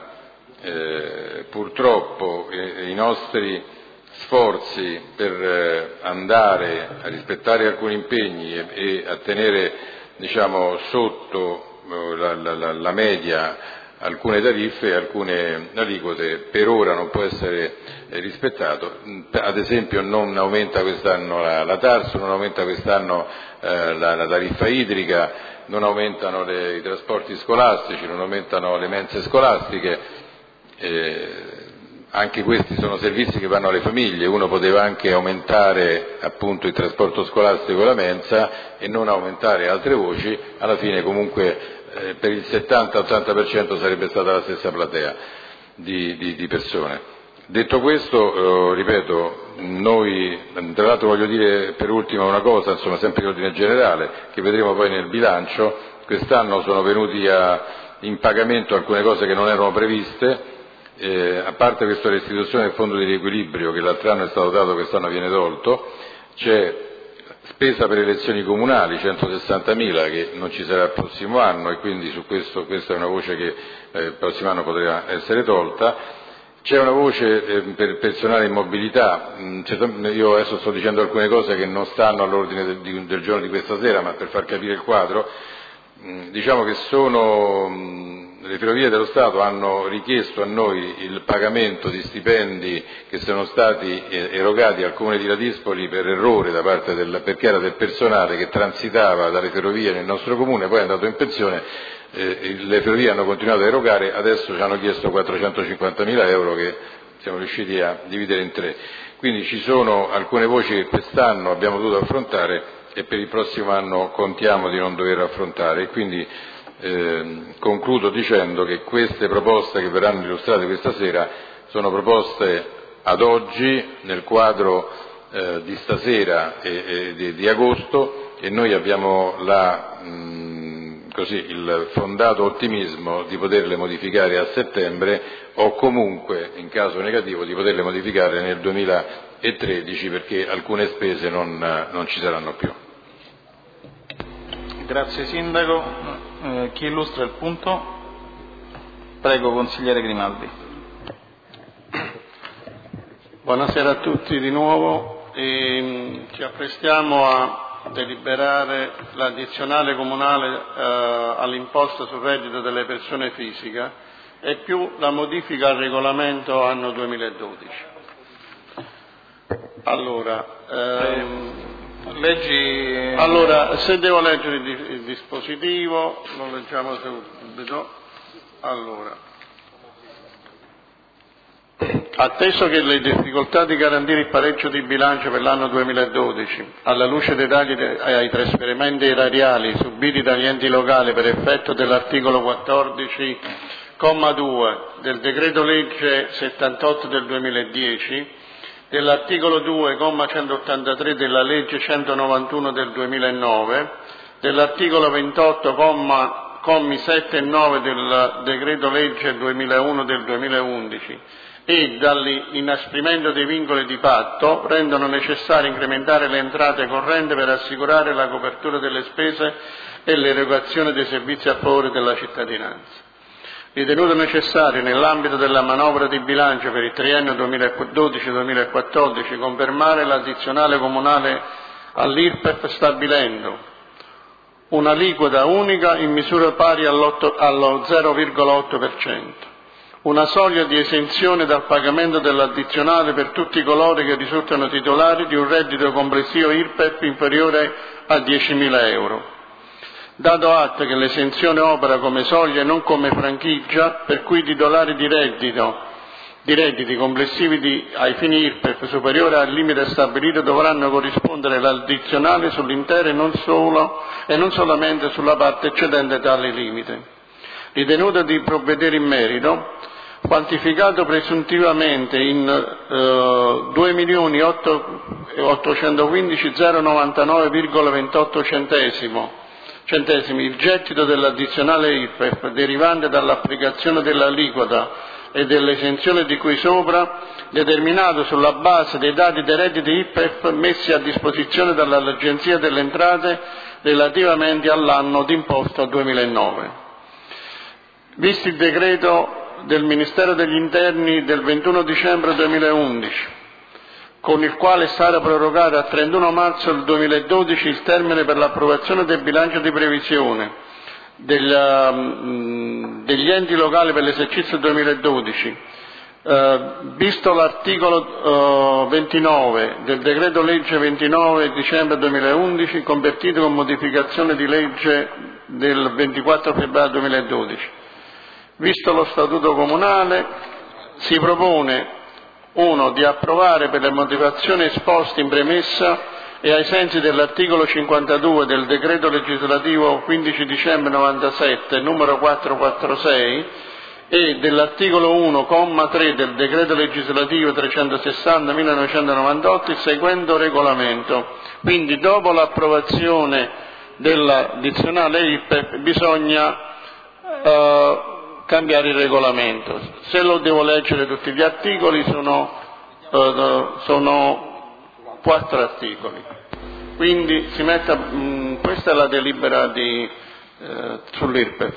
Purtroppo i nostri sforzi per andare a rispettare alcuni impegni e a tenere, diciamo, sotto la media alcune tariffe e alcune aliquote per ora non può essere rispettato. Ad esempio non aumenta quest'anno la TARSU, non aumenta quest'anno la tariffa idrica, non aumentano i trasporti scolastici, non aumentano le mense scolastiche. Anche questi sono servizi che vanno alle famiglie, uno poteva anche aumentare appunto il trasporto scolastico e la mensa e non aumentare altre voci, alla fine comunque per il 70-80% sarebbe stata la stessa platea di persone. Detto questo, ripeto, noi, tra l'altro voglio dire per ultima una cosa, insomma sempre di ordine generale, che vedremo poi nel bilancio. Quest'anno sono venuti in pagamento alcune cose che non erano previste. A parte questa restituzione del fondo di riequilibrio che l'altro anno è stato dato, quest'anno viene tolto, c'è spesa per elezioni comunali, 160.000 che non ci sarà il prossimo anno e quindi su questa è una voce che il prossimo anno potrà essere tolta. C'è una voce per personale in mobilità, io adesso sto dicendo alcune cose che non stanno all'ordine del giorno di questa sera, ma per far capire il quadro, diciamo che le Ferrovie dello Stato hanno richiesto a noi il pagamento di stipendi che sono stati erogati al Comune di Ladispoli per errore perché era del personale che transitava dalle ferrovie nel nostro Comune, poi è andato in pensione, le Ferrovie hanno continuato a erogare, adesso ci hanno chiesto 450.000 euro che siamo riusciti a dividere in 3. Quindi ci sono alcune voci che quest'anno abbiamo dovuto affrontare e per il prossimo anno contiamo di non dover affrontare. E quindi concludo dicendo che queste proposte che verranno illustrate questa sera sono proposte ad oggi nel quadro di stasera e di agosto, e noi abbiamo il fondato ottimismo di poterle modificare a settembre o comunque, in caso negativo, di poterle modificare nel 2013 perché alcune spese non ci saranno più. Grazie Sindaco. Chi illustra il punto? Prego, consigliere Grimaldi. Buonasera a tutti di nuovo. Ci apprestiamo a deliberare l'addizionale comunale all'imposta sul reddito delle persone fisiche e più la modifica al regolamento anno 2012. Allora, se devo leggere il dispositivo, lo leggiamo subito. Allora, atteso che le difficoltà di garantire il pareggio di bilancio per l'anno 2012, alla luce dei tagli ai trasferimenti erariali subiti dagli enti locali per effetto dell'articolo 14, comma 2 del decreto legge 78 del 2010, dell'articolo 2, comma 183 della legge 191 del 2009, dell'articolo 28, commi 7 e 9 del decreto legge 2001 del 2011 e dall'inasprimento dei vincoli di patto, rendono necessario incrementare le entrate correnti per assicurare la copertura delle spese e l'erogazione dei servizi a favore della cittadinanza. Ritenuto necessario, nell'ambito della manovra di bilancio per il triennio 2012-2014, confermare l'addizionale comunale all'IRPEF stabilendo un'aliquota unica in misura pari allo 0,8%, una soglia di esenzione dal pagamento dell'addizionale per tutti coloro che risultano titolari di un reddito complessivo IRPEF inferiore a 10.000 euro. Dato atto che l'esenzione opera come soglia e non come franchigia, per cui i titolari di redditi complessivi ai fini IRPEF superiori al limite stabilito dovranno corrispondere l'addizionale sull'intero e non solamente sulla parte eccedente tale limite. Ritenuto di provvedere in merito, quantificato presuntivamente in 2.800.000 815.099,28 centesimi il gettito dell'addizionale IRPEF derivante dall'applicazione dell'aliquota e dell'esenzione di cui sopra, determinato sulla base dei dati dei redditi IRPEF messi a disposizione dall'Agenzia delle Entrate relativamente all'anno d'imposta 2009. Visto il decreto del Ministero degli Interni del 21 dicembre 2011, con il quale è stato prorogato a 31 marzo del 2012 il termine per l'approvazione del bilancio di previsione degli enti locali per l'esercizio 2012, visto l'articolo 29 del decreto legge 29 dicembre 2011, convertito con modificazione di legge del 24 febbraio 2012, visto lo statuto comunale, si propone 1. Di approvare per le motivazioni esposte in premessa e ai sensi dell'articolo 52 del decreto legislativo 15 dicembre 97 numero 446 e dell'articolo 1 comma 3 del decreto legislativo 360 1998 il seguente regolamento. Quindi dopo l'approvazione dell'addizionale IRPEF bisogna cambiare il regolamento. Se lo devo leggere tutti gli articoli sono 4 articoli. Quindi si metta, questa è la delibera sull'IRPEF.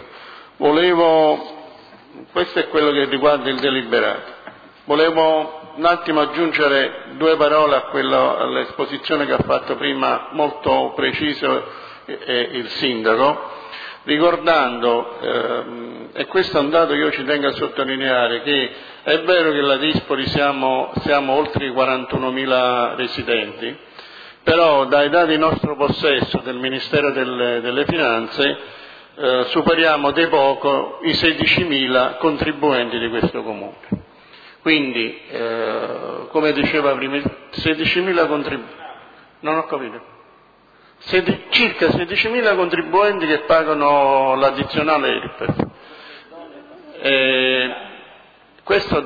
Questo è quello che riguarda il deliberato. Volevo un attimo aggiungere 2 parole all'esposizione che ha fatto prima molto preciso il sindaco, ricordando, e questo è un dato che io ci tengo a sottolineare, che è vero che la Dispoli siamo oltre i 41.000 residenti, però dai dati in nostro possesso del Ministero delle Finanze superiamo di poco i 16.000 contribuenti di questo comune. Quindi, come diceva prima, 16.000 contribuenti, non ho capito. Circa 16.000 contribuenti che pagano l'addizionale IRPEF. Questo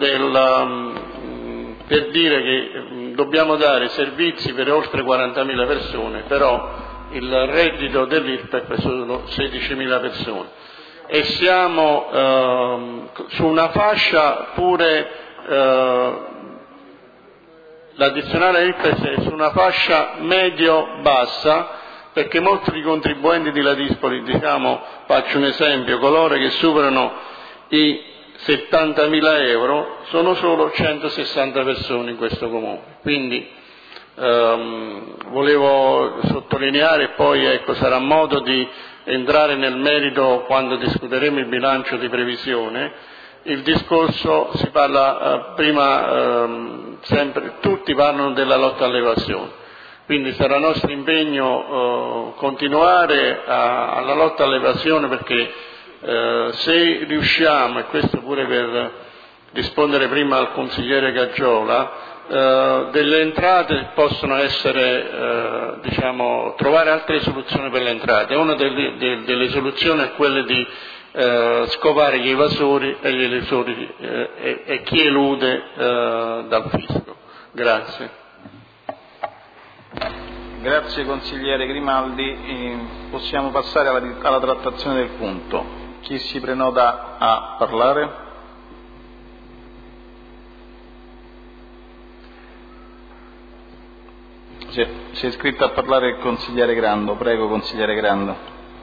per dire che dobbiamo dare servizi per oltre 40.000 persone, però il reddito dell'IRPEF sono 16.000 persone e siamo su una fascia pure, l'addizionale IRPEF è su una fascia medio-bassa, perché molti dei contribuenti di Ladispoli, faccio un esempio, coloro che superano i 70.000 euro sono solo 160 persone in questo comune. Quindi volevo sottolineare, e poi sarà modo di entrare nel merito quando discuteremo il bilancio di previsione. Il discorso si parla sempre, tutti parlano della lotta all'evasione. Quindi sarà nostro impegno continuare alla lotta all'evasione, perché se riusciamo, e questo pure per rispondere prima al consigliere Gaggiola, delle entrate possono essere, trovare altre soluzioni per le entrate. Una delle soluzioni è quella di scovare gli evasori e gli elusori e chi elude dal fisco. Grazie. Grazie consigliere Grimaldi. Possiamo passare alla trattazione del punto. Chi si prenota a parlare? Si è iscritto a parlare il consigliere Grando. Prego, consigliere Grando.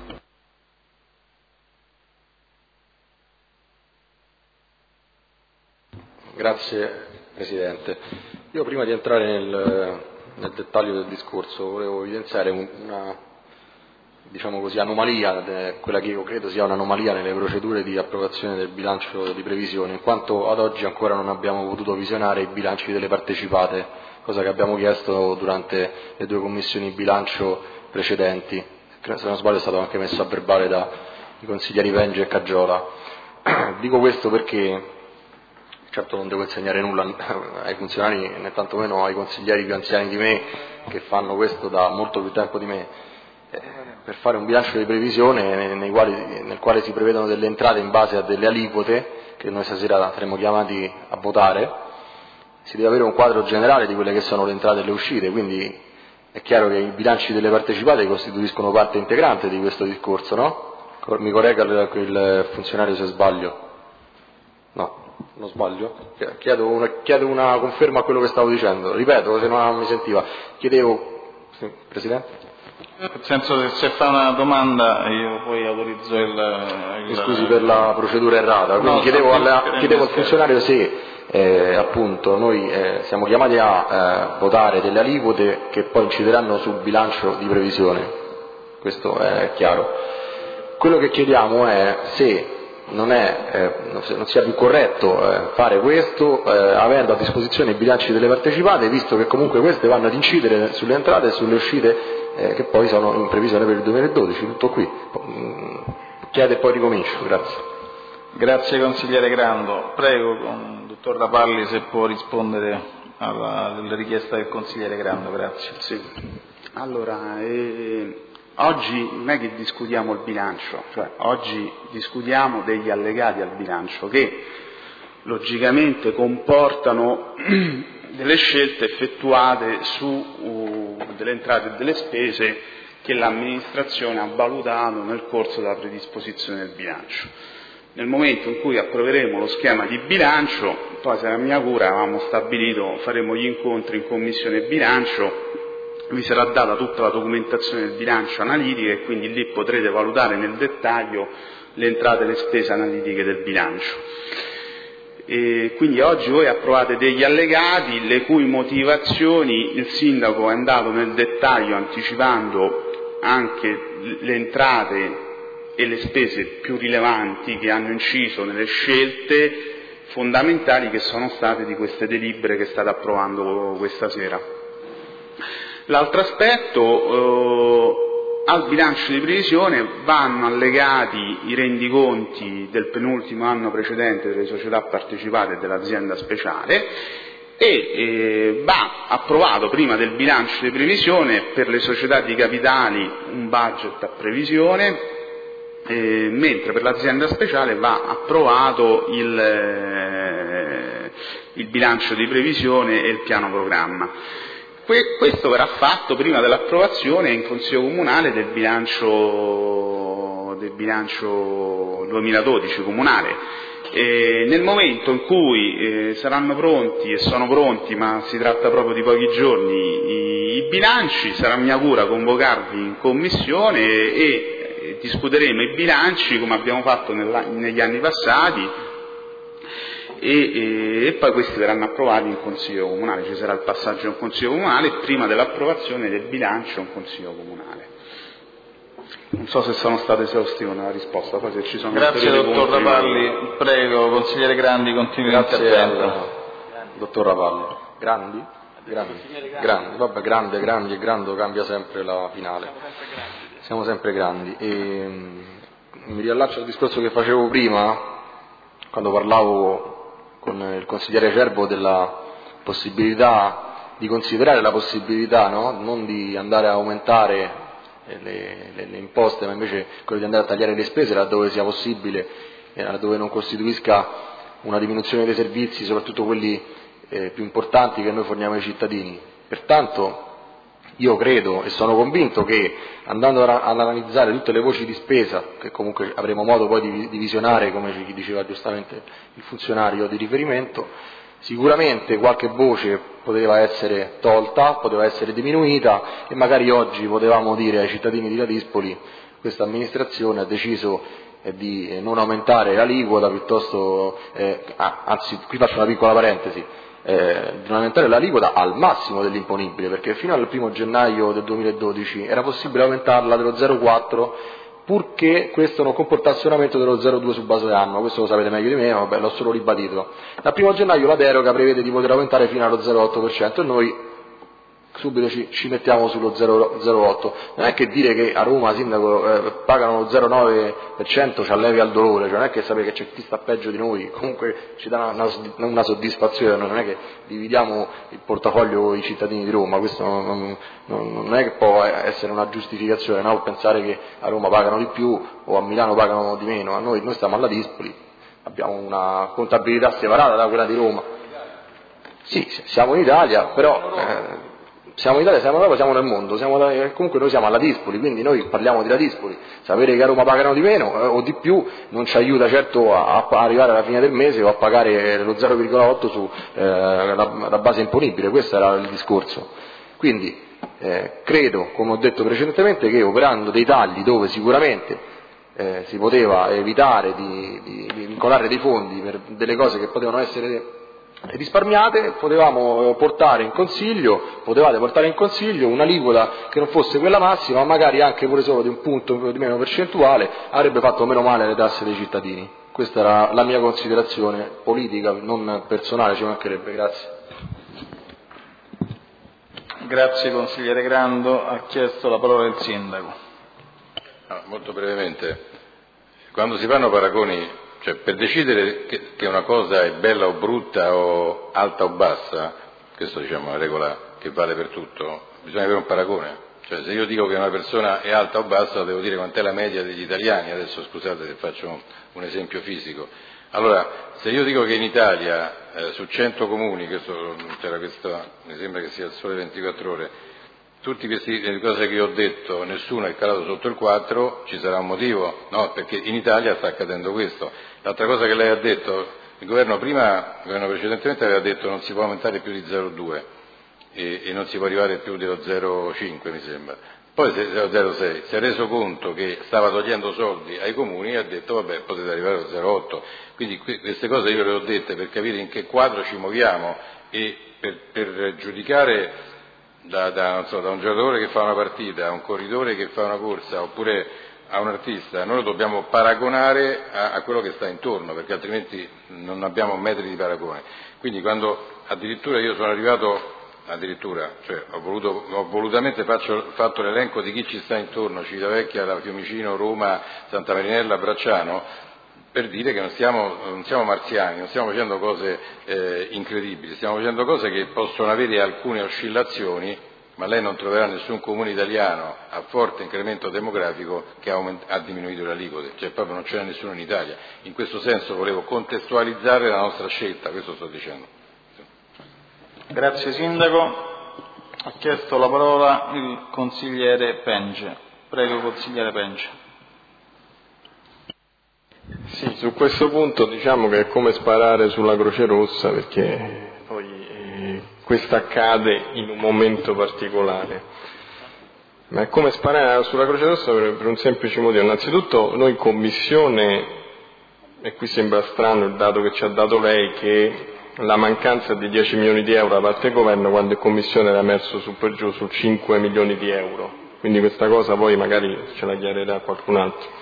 Grazie Presidente. Io prima di entrare nel dettaglio del discorso volevo evidenziare una anomalia, quella che io credo sia un'anomalia nelle procedure di approvazione del bilancio di previsione, in quanto ad oggi ancora non abbiamo potuto visionare i bilanci delle partecipate, cosa che abbiamo chiesto durante le 2 commissioni bilancio precedenti. Se non sbaglio è stato anche messo a verbale dai consiglieri Penge e Caggiola. Dico questo perché certo non devo insegnare nulla ai funzionari, né tantomeno ai consiglieri più anziani di me, che fanno questo da molto più tempo di me, per fare un bilancio di previsione nel quale si prevedono delle entrate in base a delle aliquote che noi stasera saremo chiamati a votare. si deve avere un quadro generale di quelle che sono le entrate e le uscite, quindi è chiaro che i bilanci delle partecipate costituiscono parte integrante di questo discorso, no? Mi corregga il funzionario se sbaglio. No, non sbaglio. Chiedo una conferma a quello che stavo dicendo. Ripeto, se non mi sentiva. Chiedevo... Sì, Presidente? Nel senso che se fa una domanda io poi autorizzo il... Scusi per la procedura errata, quindi no, chiedevo al funzionario se appunto noi siamo chiamati a votare delle aliquote che poi incideranno sul bilancio di previsione, questo è chiaro. Quello che chiediamo è se non sia più corretto fare questo avendo a disposizione i bilanci delle partecipate, visto che comunque queste vanno ad incidere sulle entrate e sulle uscite che poi sono in previsione per il 2012, tutto qui. Chiede e poi ricomincio, grazie. Grazie consigliere Grando. Prego, dottor Rapalli, se può rispondere alla richiesta del consigliere Grando, grazie. Sì. Allora, oggi non è che discutiamo il bilancio, cioè oggi discutiamo degli allegati al bilancio che logicamente comportano delle scelte effettuate su delle entrate e delle spese che l'amministrazione ha valutato nel corso della predisposizione del bilancio. Nel momento in cui approveremo lo schema di bilancio, poi sarà mia cura, avevamo stabilito, faremo gli incontri in commissione bilancio, vi sarà data tutta la documentazione del bilancio analitica e quindi lì potrete valutare nel dettaglio le entrate e le spese analitiche del bilancio. E quindi oggi voi approvate degli allegati le cui motivazioni il sindaco è andato nel dettaglio anticipando anche le entrate e le spese più rilevanti che hanno inciso nelle scelte fondamentali che sono state di queste delibere che state approvando questa sera. L'altro aspetto, al bilancio di previsione vanno allegati i rendiconti del penultimo anno precedente delle società partecipate e dell'azienda speciale e va approvato prima del bilancio di previsione per le società di capitali un budget a previsione, mentre per l'azienda speciale va approvato il bilancio di previsione e il piano programma. Questo verrà fatto prima dell'approvazione in Consiglio Comunale del bilancio 2012 comunale. Nel momento in cui saranno pronti, e sono pronti, ma si tratta proprio di pochi giorni, i bilanci, sarà mia cura convocarvi in commissione e discuteremo i bilanci come abbiamo fatto negli anni passati. E poi questi verranno approvati in Consiglio Comunale, ci sarà il passaggio in Consiglio Comunale e prima dell'approvazione del bilancio in Consiglio Comunale. Non so se sono stato esaustivo nella risposta, poi se ci sono... Grazie dottor Rapalli, prego consigliere Grandi, continui l'intervento. Dottor Rapalli. Grandi, vabbè, grande e grande cambia sempre la finale. Siamo sempre grandi. Mi riallaccio al discorso che facevo prima, quando parlavo con il consigliere Cerbo della possibilità di considerare la possibilità, no? Non di andare a aumentare le imposte, ma invece quello di andare a tagliare le spese laddove sia possibile, laddove non costituisca una diminuzione dei servizi, soprattutto quelli più importanti che noi forniamo ai cittadini. Pertanto io credo e sono convinto che andando ad analizzare tutte le voci di spesa, che comunque avremo modo poi di visionare, come ci diceva giustamente il funzionario di riferimento, sicuramente qualche voce poteva essere tolta, poteva essere diminuita e magari oggi potevamo dire ai cittadini di Ladispoli questa amministrazione ha deciso di non aumentare l'aliquota piuttosto, anzi qui faccio una piccola parentesi, di non aumentare l'aliquota al massimo dell'imponibile, perché fino al 1 gennaio del 2012 era possibile aumentarla dello 0,4 purché questo non comportasse un aumento dello 0,2 su base anno, questo lo sapete meglio di me, ma vabbè, l'ho solo ribadito. Dal 1 gennaio la deroga prevede di poter aumentare fino allo 0,8% e noi subito ci mettiamo sullo 0,8. Non è che dire che a Roma, sindaco, pagano lo 0,9% ci allevi al dolore, cioè non è che sapere che c'è chi sta peggio di noi, comunque ci dà una soddisfazione, non è che dividiamo il portafoglio con i cittadini di Roma, questo non è che può essere una giustificazione, no? Pensare che a Roma pagano di più o a Milano pagano di meno, noi stiamo alla Dispoli, abbiamo una contabilità separata da quella di Roma. Sì, siamo in Italia, però siamo in Italia, siamo in Europa, siamo nel mondo, comunque noi siamo alla Dispoli, quindi noi parliamo di Ladispoli. Sapere che a Roma pagano di meno o di più non ci aiuta certo a arrivare alla fine del mese o a pagare lo 0,8 su la base imponibile, questo era il discorso. Quindi credo, come ho detto precedentemente, che operando dei tagli dove sicuramente si poteva evitare di vincolare dei fondi per delle cose che potevano essere risparmiate, potevate portare in consiglio un'aliquota che non fosse quella massima, ma magari anche pure solo di un punto di meno percentuale avrebbe fatto meno male alle tasse dei cittadini. Questa era la mia considerazione politica, non personale, ci mancherebbe. Grazie. Grazie consigliere Grando. Ha chiesto la parola il sindaco. Molto brevemente, quando si fanno paragoni, cioè per decidere che una cosa è bella o brutta o alta o bassa, questa diciamo è una regola che vale per tutto, bisogna avere un paragone. Cioè se io dico che una persona è alta o bassa devo dire quant'è la media degli italiani, adesso scusate se faccio un esempio fisico. Allora, se io dico che in Italia su 100 comuni, mi sembra che sia il Sole 24 Ore, tutte queste cose che io ho detto, nessuno è calato sotto il 4, ci sarà un motivo, no? Perché in Italia sta accadendo questo. L'altra cosa che lei ha detto, il governo precedentemente aveva detto non si può aumentare più di 0,2 e non si può arrivare più dello 0,5 mi sembra. Poi 0,6 si è reso conto che stava togliendo soldi ai comuni e ha detto vabbè potete arrivare allo 0,8. Quindi queste cose io le ho dette per capire in che quadro ci muoviamo e per giudicare da un giocatore che fa una partita, a un corridore che fa una corsa oppure a un artista, noi lo dobbiamo paragonare a quello che sta intorno, perché altrimenti non abbiamo metri di paragone. Quindi quando addirittura io sono arrivato, cioè ho volutamente fatto l'elenco di chi ci sta intorno, Civitavecchia, Fiumicino, Roma, Santa Marinella, Bracciano, per dire che non siamo marziani, non stiamo facendo cose incredibili, stiamo facendo cose che possono avere alcune oscillazioni, ma lei non troverà nessun comune italiano a forte incremento demografico che ha diminuito le aliquote, cioè proprio non c'era nessuno in Italia. In questo senso volevo contestualizzare la nostra scelta, questo sto dicendo. Grazie Sindaco. Ha chiesto la parola il consigliere Penge. Prego consigliere Penge. Sì, su questo punto diciamo che è come sparare sulla Croce Rossa, perché poi questo accade in un momento particolare, ma è come sparare sulla Croce Rossa per un semplice motivo. Innanzitutto noi in Commissione, e qui sembra strano il dato che ci ha dato lei, che la mancanza di 10 milioni di euro da parte del governo, quando in Commissione era emerso su per giù su 5 milioni di euro, quindi questa cosa poi magari ce la chiarirà qualcun altro.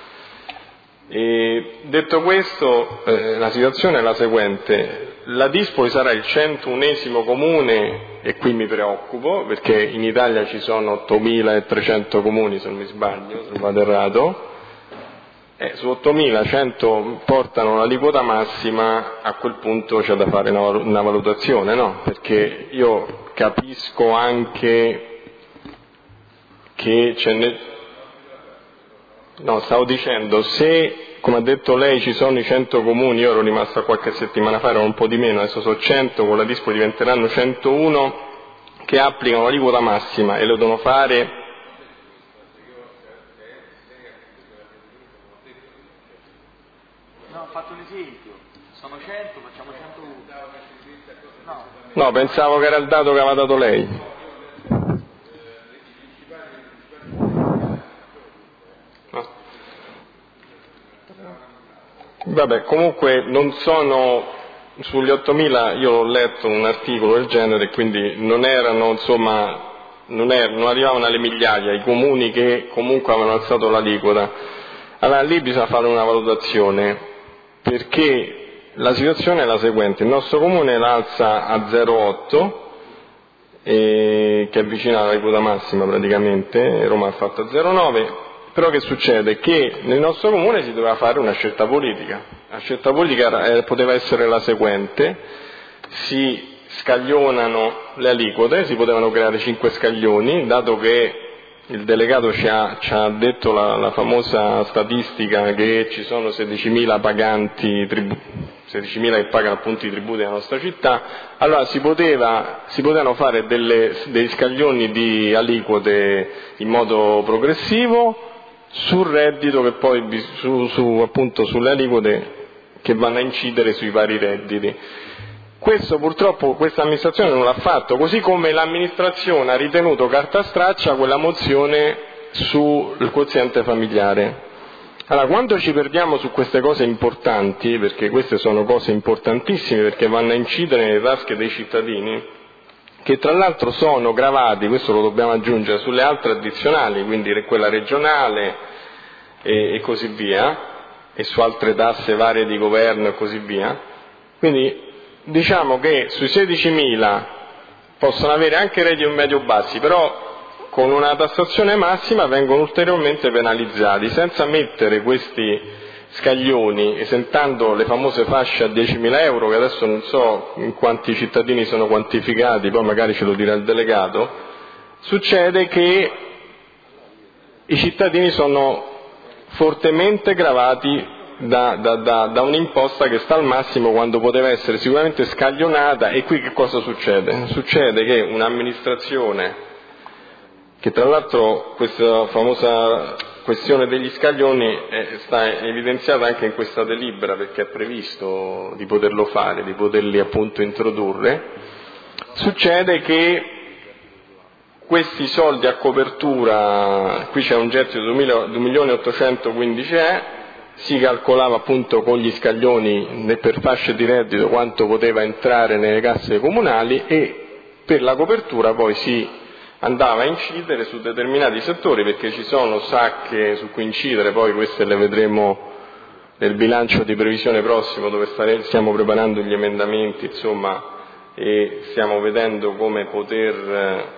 E detto questo, la situazione è la seguente: la Dispoli sarà il 101esimo comune, e qui mi preoccupo perché in Italia ci sono 8.300 comuni, se non mi sbaglio, se non vado errato, su 8.100 portano l'aliquota massima. A quel punto c'è da fare una valutazione, no? Perché io capisco anche che stavo dicendo, se, come ha detto lei, ci sono i 100 comuni, io ero rimasto qualche settimana fa, erano un po' di meno, adesso sono 100, con la Dispoli diventeranno 101, che applicano l'aliquota massima e lo devono fare. No, ho fatto un esempio, sono 100, facciamo 101. No, pensavo che era il dato che aveva dato lei. Vabbè, comunque non sono sugli 8.000, io ho letto un articolo del genere, quindi non arrivavano alle migliaia i comuni che comunque avevano alzato l'aliquota. Allora lì bisogna fare una valutazione, perché la situazione è la seguente: il nostro comune l'alza a 0,8, che è vicino all'aliquota massima praticamente, Roma ha fatto a 0,9. Però che succede? Che nel nostro comune si doveva fare una scelta politica. La scelta politica poteva essere la seguente: si scaglionano le aliquote, si potevano creare 5 scaglioni, dato che il delegato ci ha detto la famosa statistica che ci sono 16.000 paganti 16.000 che pagano appunto i tributi nella nostra città, allora si potevano fare dei scaglioni di aliquote in modo progressivo sul reddito che poi appunto sulle aliquote che vanno a incidere sui vari redditi. Questo purtroppo questa amministrazione non l'ha fatto, così come l'amministrazione ha ritenuto carta straccia quella mozione sul quoziente familiare. Allora, quando ci perdiamo su queste cose importanti, perché queste sono cose importantissime perché vanno a incidere nelle tasche dei cittadini, che tra l'altro sono gravati, questo lo dobbiamo aggiungere, sulle altre addizionali, quindi quella regionale e così via, e su altre tasse varie di governo e così via, quindi diciamo che sui 16.000 possono avere anche redditi medio-bassi, però con una tassazione massima vengono ulteriormente penalizzati, senza mettere questi scaglioni, esentando le famose fasce a 10.000 euro, che adesso non so in quanti cittadini sono quantificati, poi magari ce lo dirà il delegato. Succede che i cittadini sono fortemente gravati da un'imposta che sta al massimo quando poteva essere sicuramente scaglionata. E qui che cosa succede? Succede che un'amministrazione, che tra l'altro questa famosa questione degli scaglioni sta evidenziata anche in questa delibera, perché è previsto di poterlo fare, di poterli appunto introdurre, succede che questi soldi a copertura, qui c'è un gettito di 2.815.000, si calcolava appunto con gli scaglioni per fasce di reddito quanto poteva entrare nelle casse comunali, e per la copertura poi si andava a incidere su determinati settori, perché ci sono sacche su cui incidere, poi queste le vedremo nel bilancio di previsione prossimo, dove stiamo preparando gli emendamenti, insomma, e stiamo vedendo come poter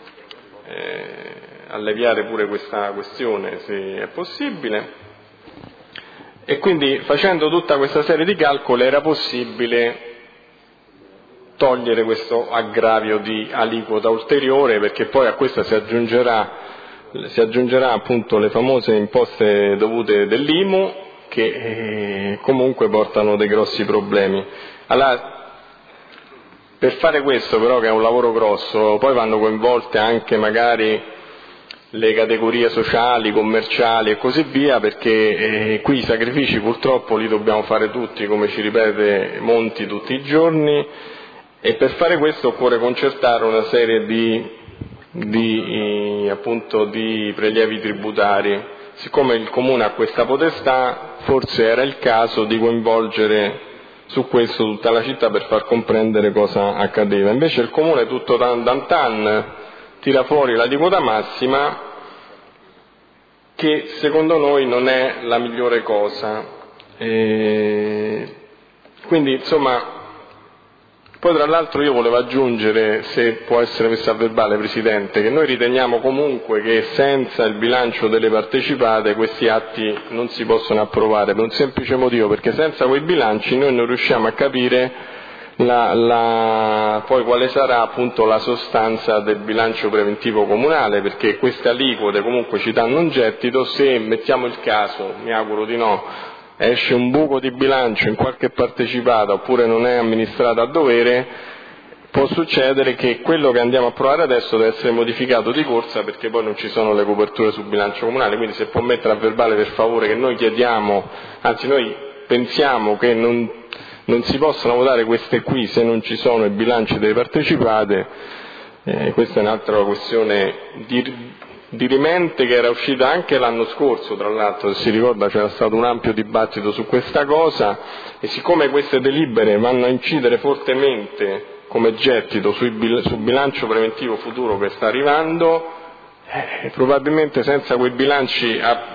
alleviare pure questa questione, se è possibile. E quindi, facendo tutta questa serie di calcoli, era possibile togliere questo aggravio di aliquota ulteriore, perché poi a questa si aggiungerà appunto le famose imposte dovute dell'IMU, che comunque portano dei grossi problemi. Allora, per fare questo però, che è un lavoro grosso, poi vanno coinvolte anche magari le categorie sociali, commerciali e così via, perché qui i sacrifici purtroppo li dobbiamo fare tutti, come ci ripete Monti tutti i giorni, e per fare questo occorre concertare una serie di prelievi tributari. Siccome il Comune ha questa potestà, forse era il caso di coinvolgere su questo tutta la città per far comprendere cosa accadeva. Invece il Comune tutto tan tira fuori l'aliquota massima, che secondo noi non è la migliore cosa. Quindi insomma, poi tra l'altro io volevo aggiungere, se può essere messo a verbale, Presidente, che noi riteniamo comunque che senza il bilancio delle partecipate questi atti non si possono approvare, per un semplice motivo, perché senza quei bilanci noi non riusciamo a capire poi quale sarà appunto la sostanza del bilancio preventivo comunale, perché queste aliquote comunque ci danno un gettito. Se mettiamo il caso, mi auguro di no, esce un buco di bilancio in qualche partecipata oppure non è amministrata a dovere, può succedere che quello che andiamo a approvare adesso deve essere modificato di corsa, perché poi non ci sono le coperture sul bilancio comunale. Quindi se può mettere a verbale, per favore, che noi chiediamo, anzi noi pensiamo che non si possono votare queste qui se non ci sono i bilanci delle partecipate. Questa è un'altra questione dirimente che era uscita anche l'anno scorso, tra l'altro, se si ricorda c'era stato un ampio dibattito su questa cosa, e siccome queste delibere vanno a incidere fortemente come gettito sul bilancio preventivo futuro che sta arrivando, probabilmente senza quei bilanci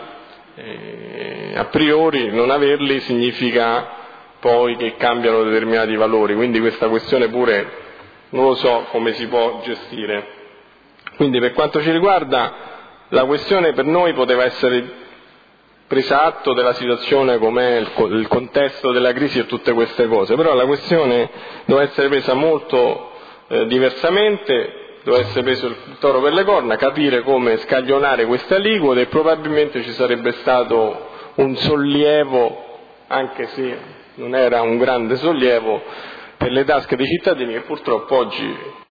a priori non averli significa poi che cambiano determinati valori, quindi questa questione pure non lo so come si può gestire. Quindi per quanto ci riguarda la questione per noi poteva essere presa atto della situazione com'è, il contesto della crisi e tutte queste cose, però la questione doveva essere presa molto diversamente, doveva essere preso il toro per le corna, capire come scaglionare queste aliquote, e probabilmente ci sarebbe stato un sollievo, anche se non era un grande sollievo, per le tasche dei cittadini che purtroppo oggi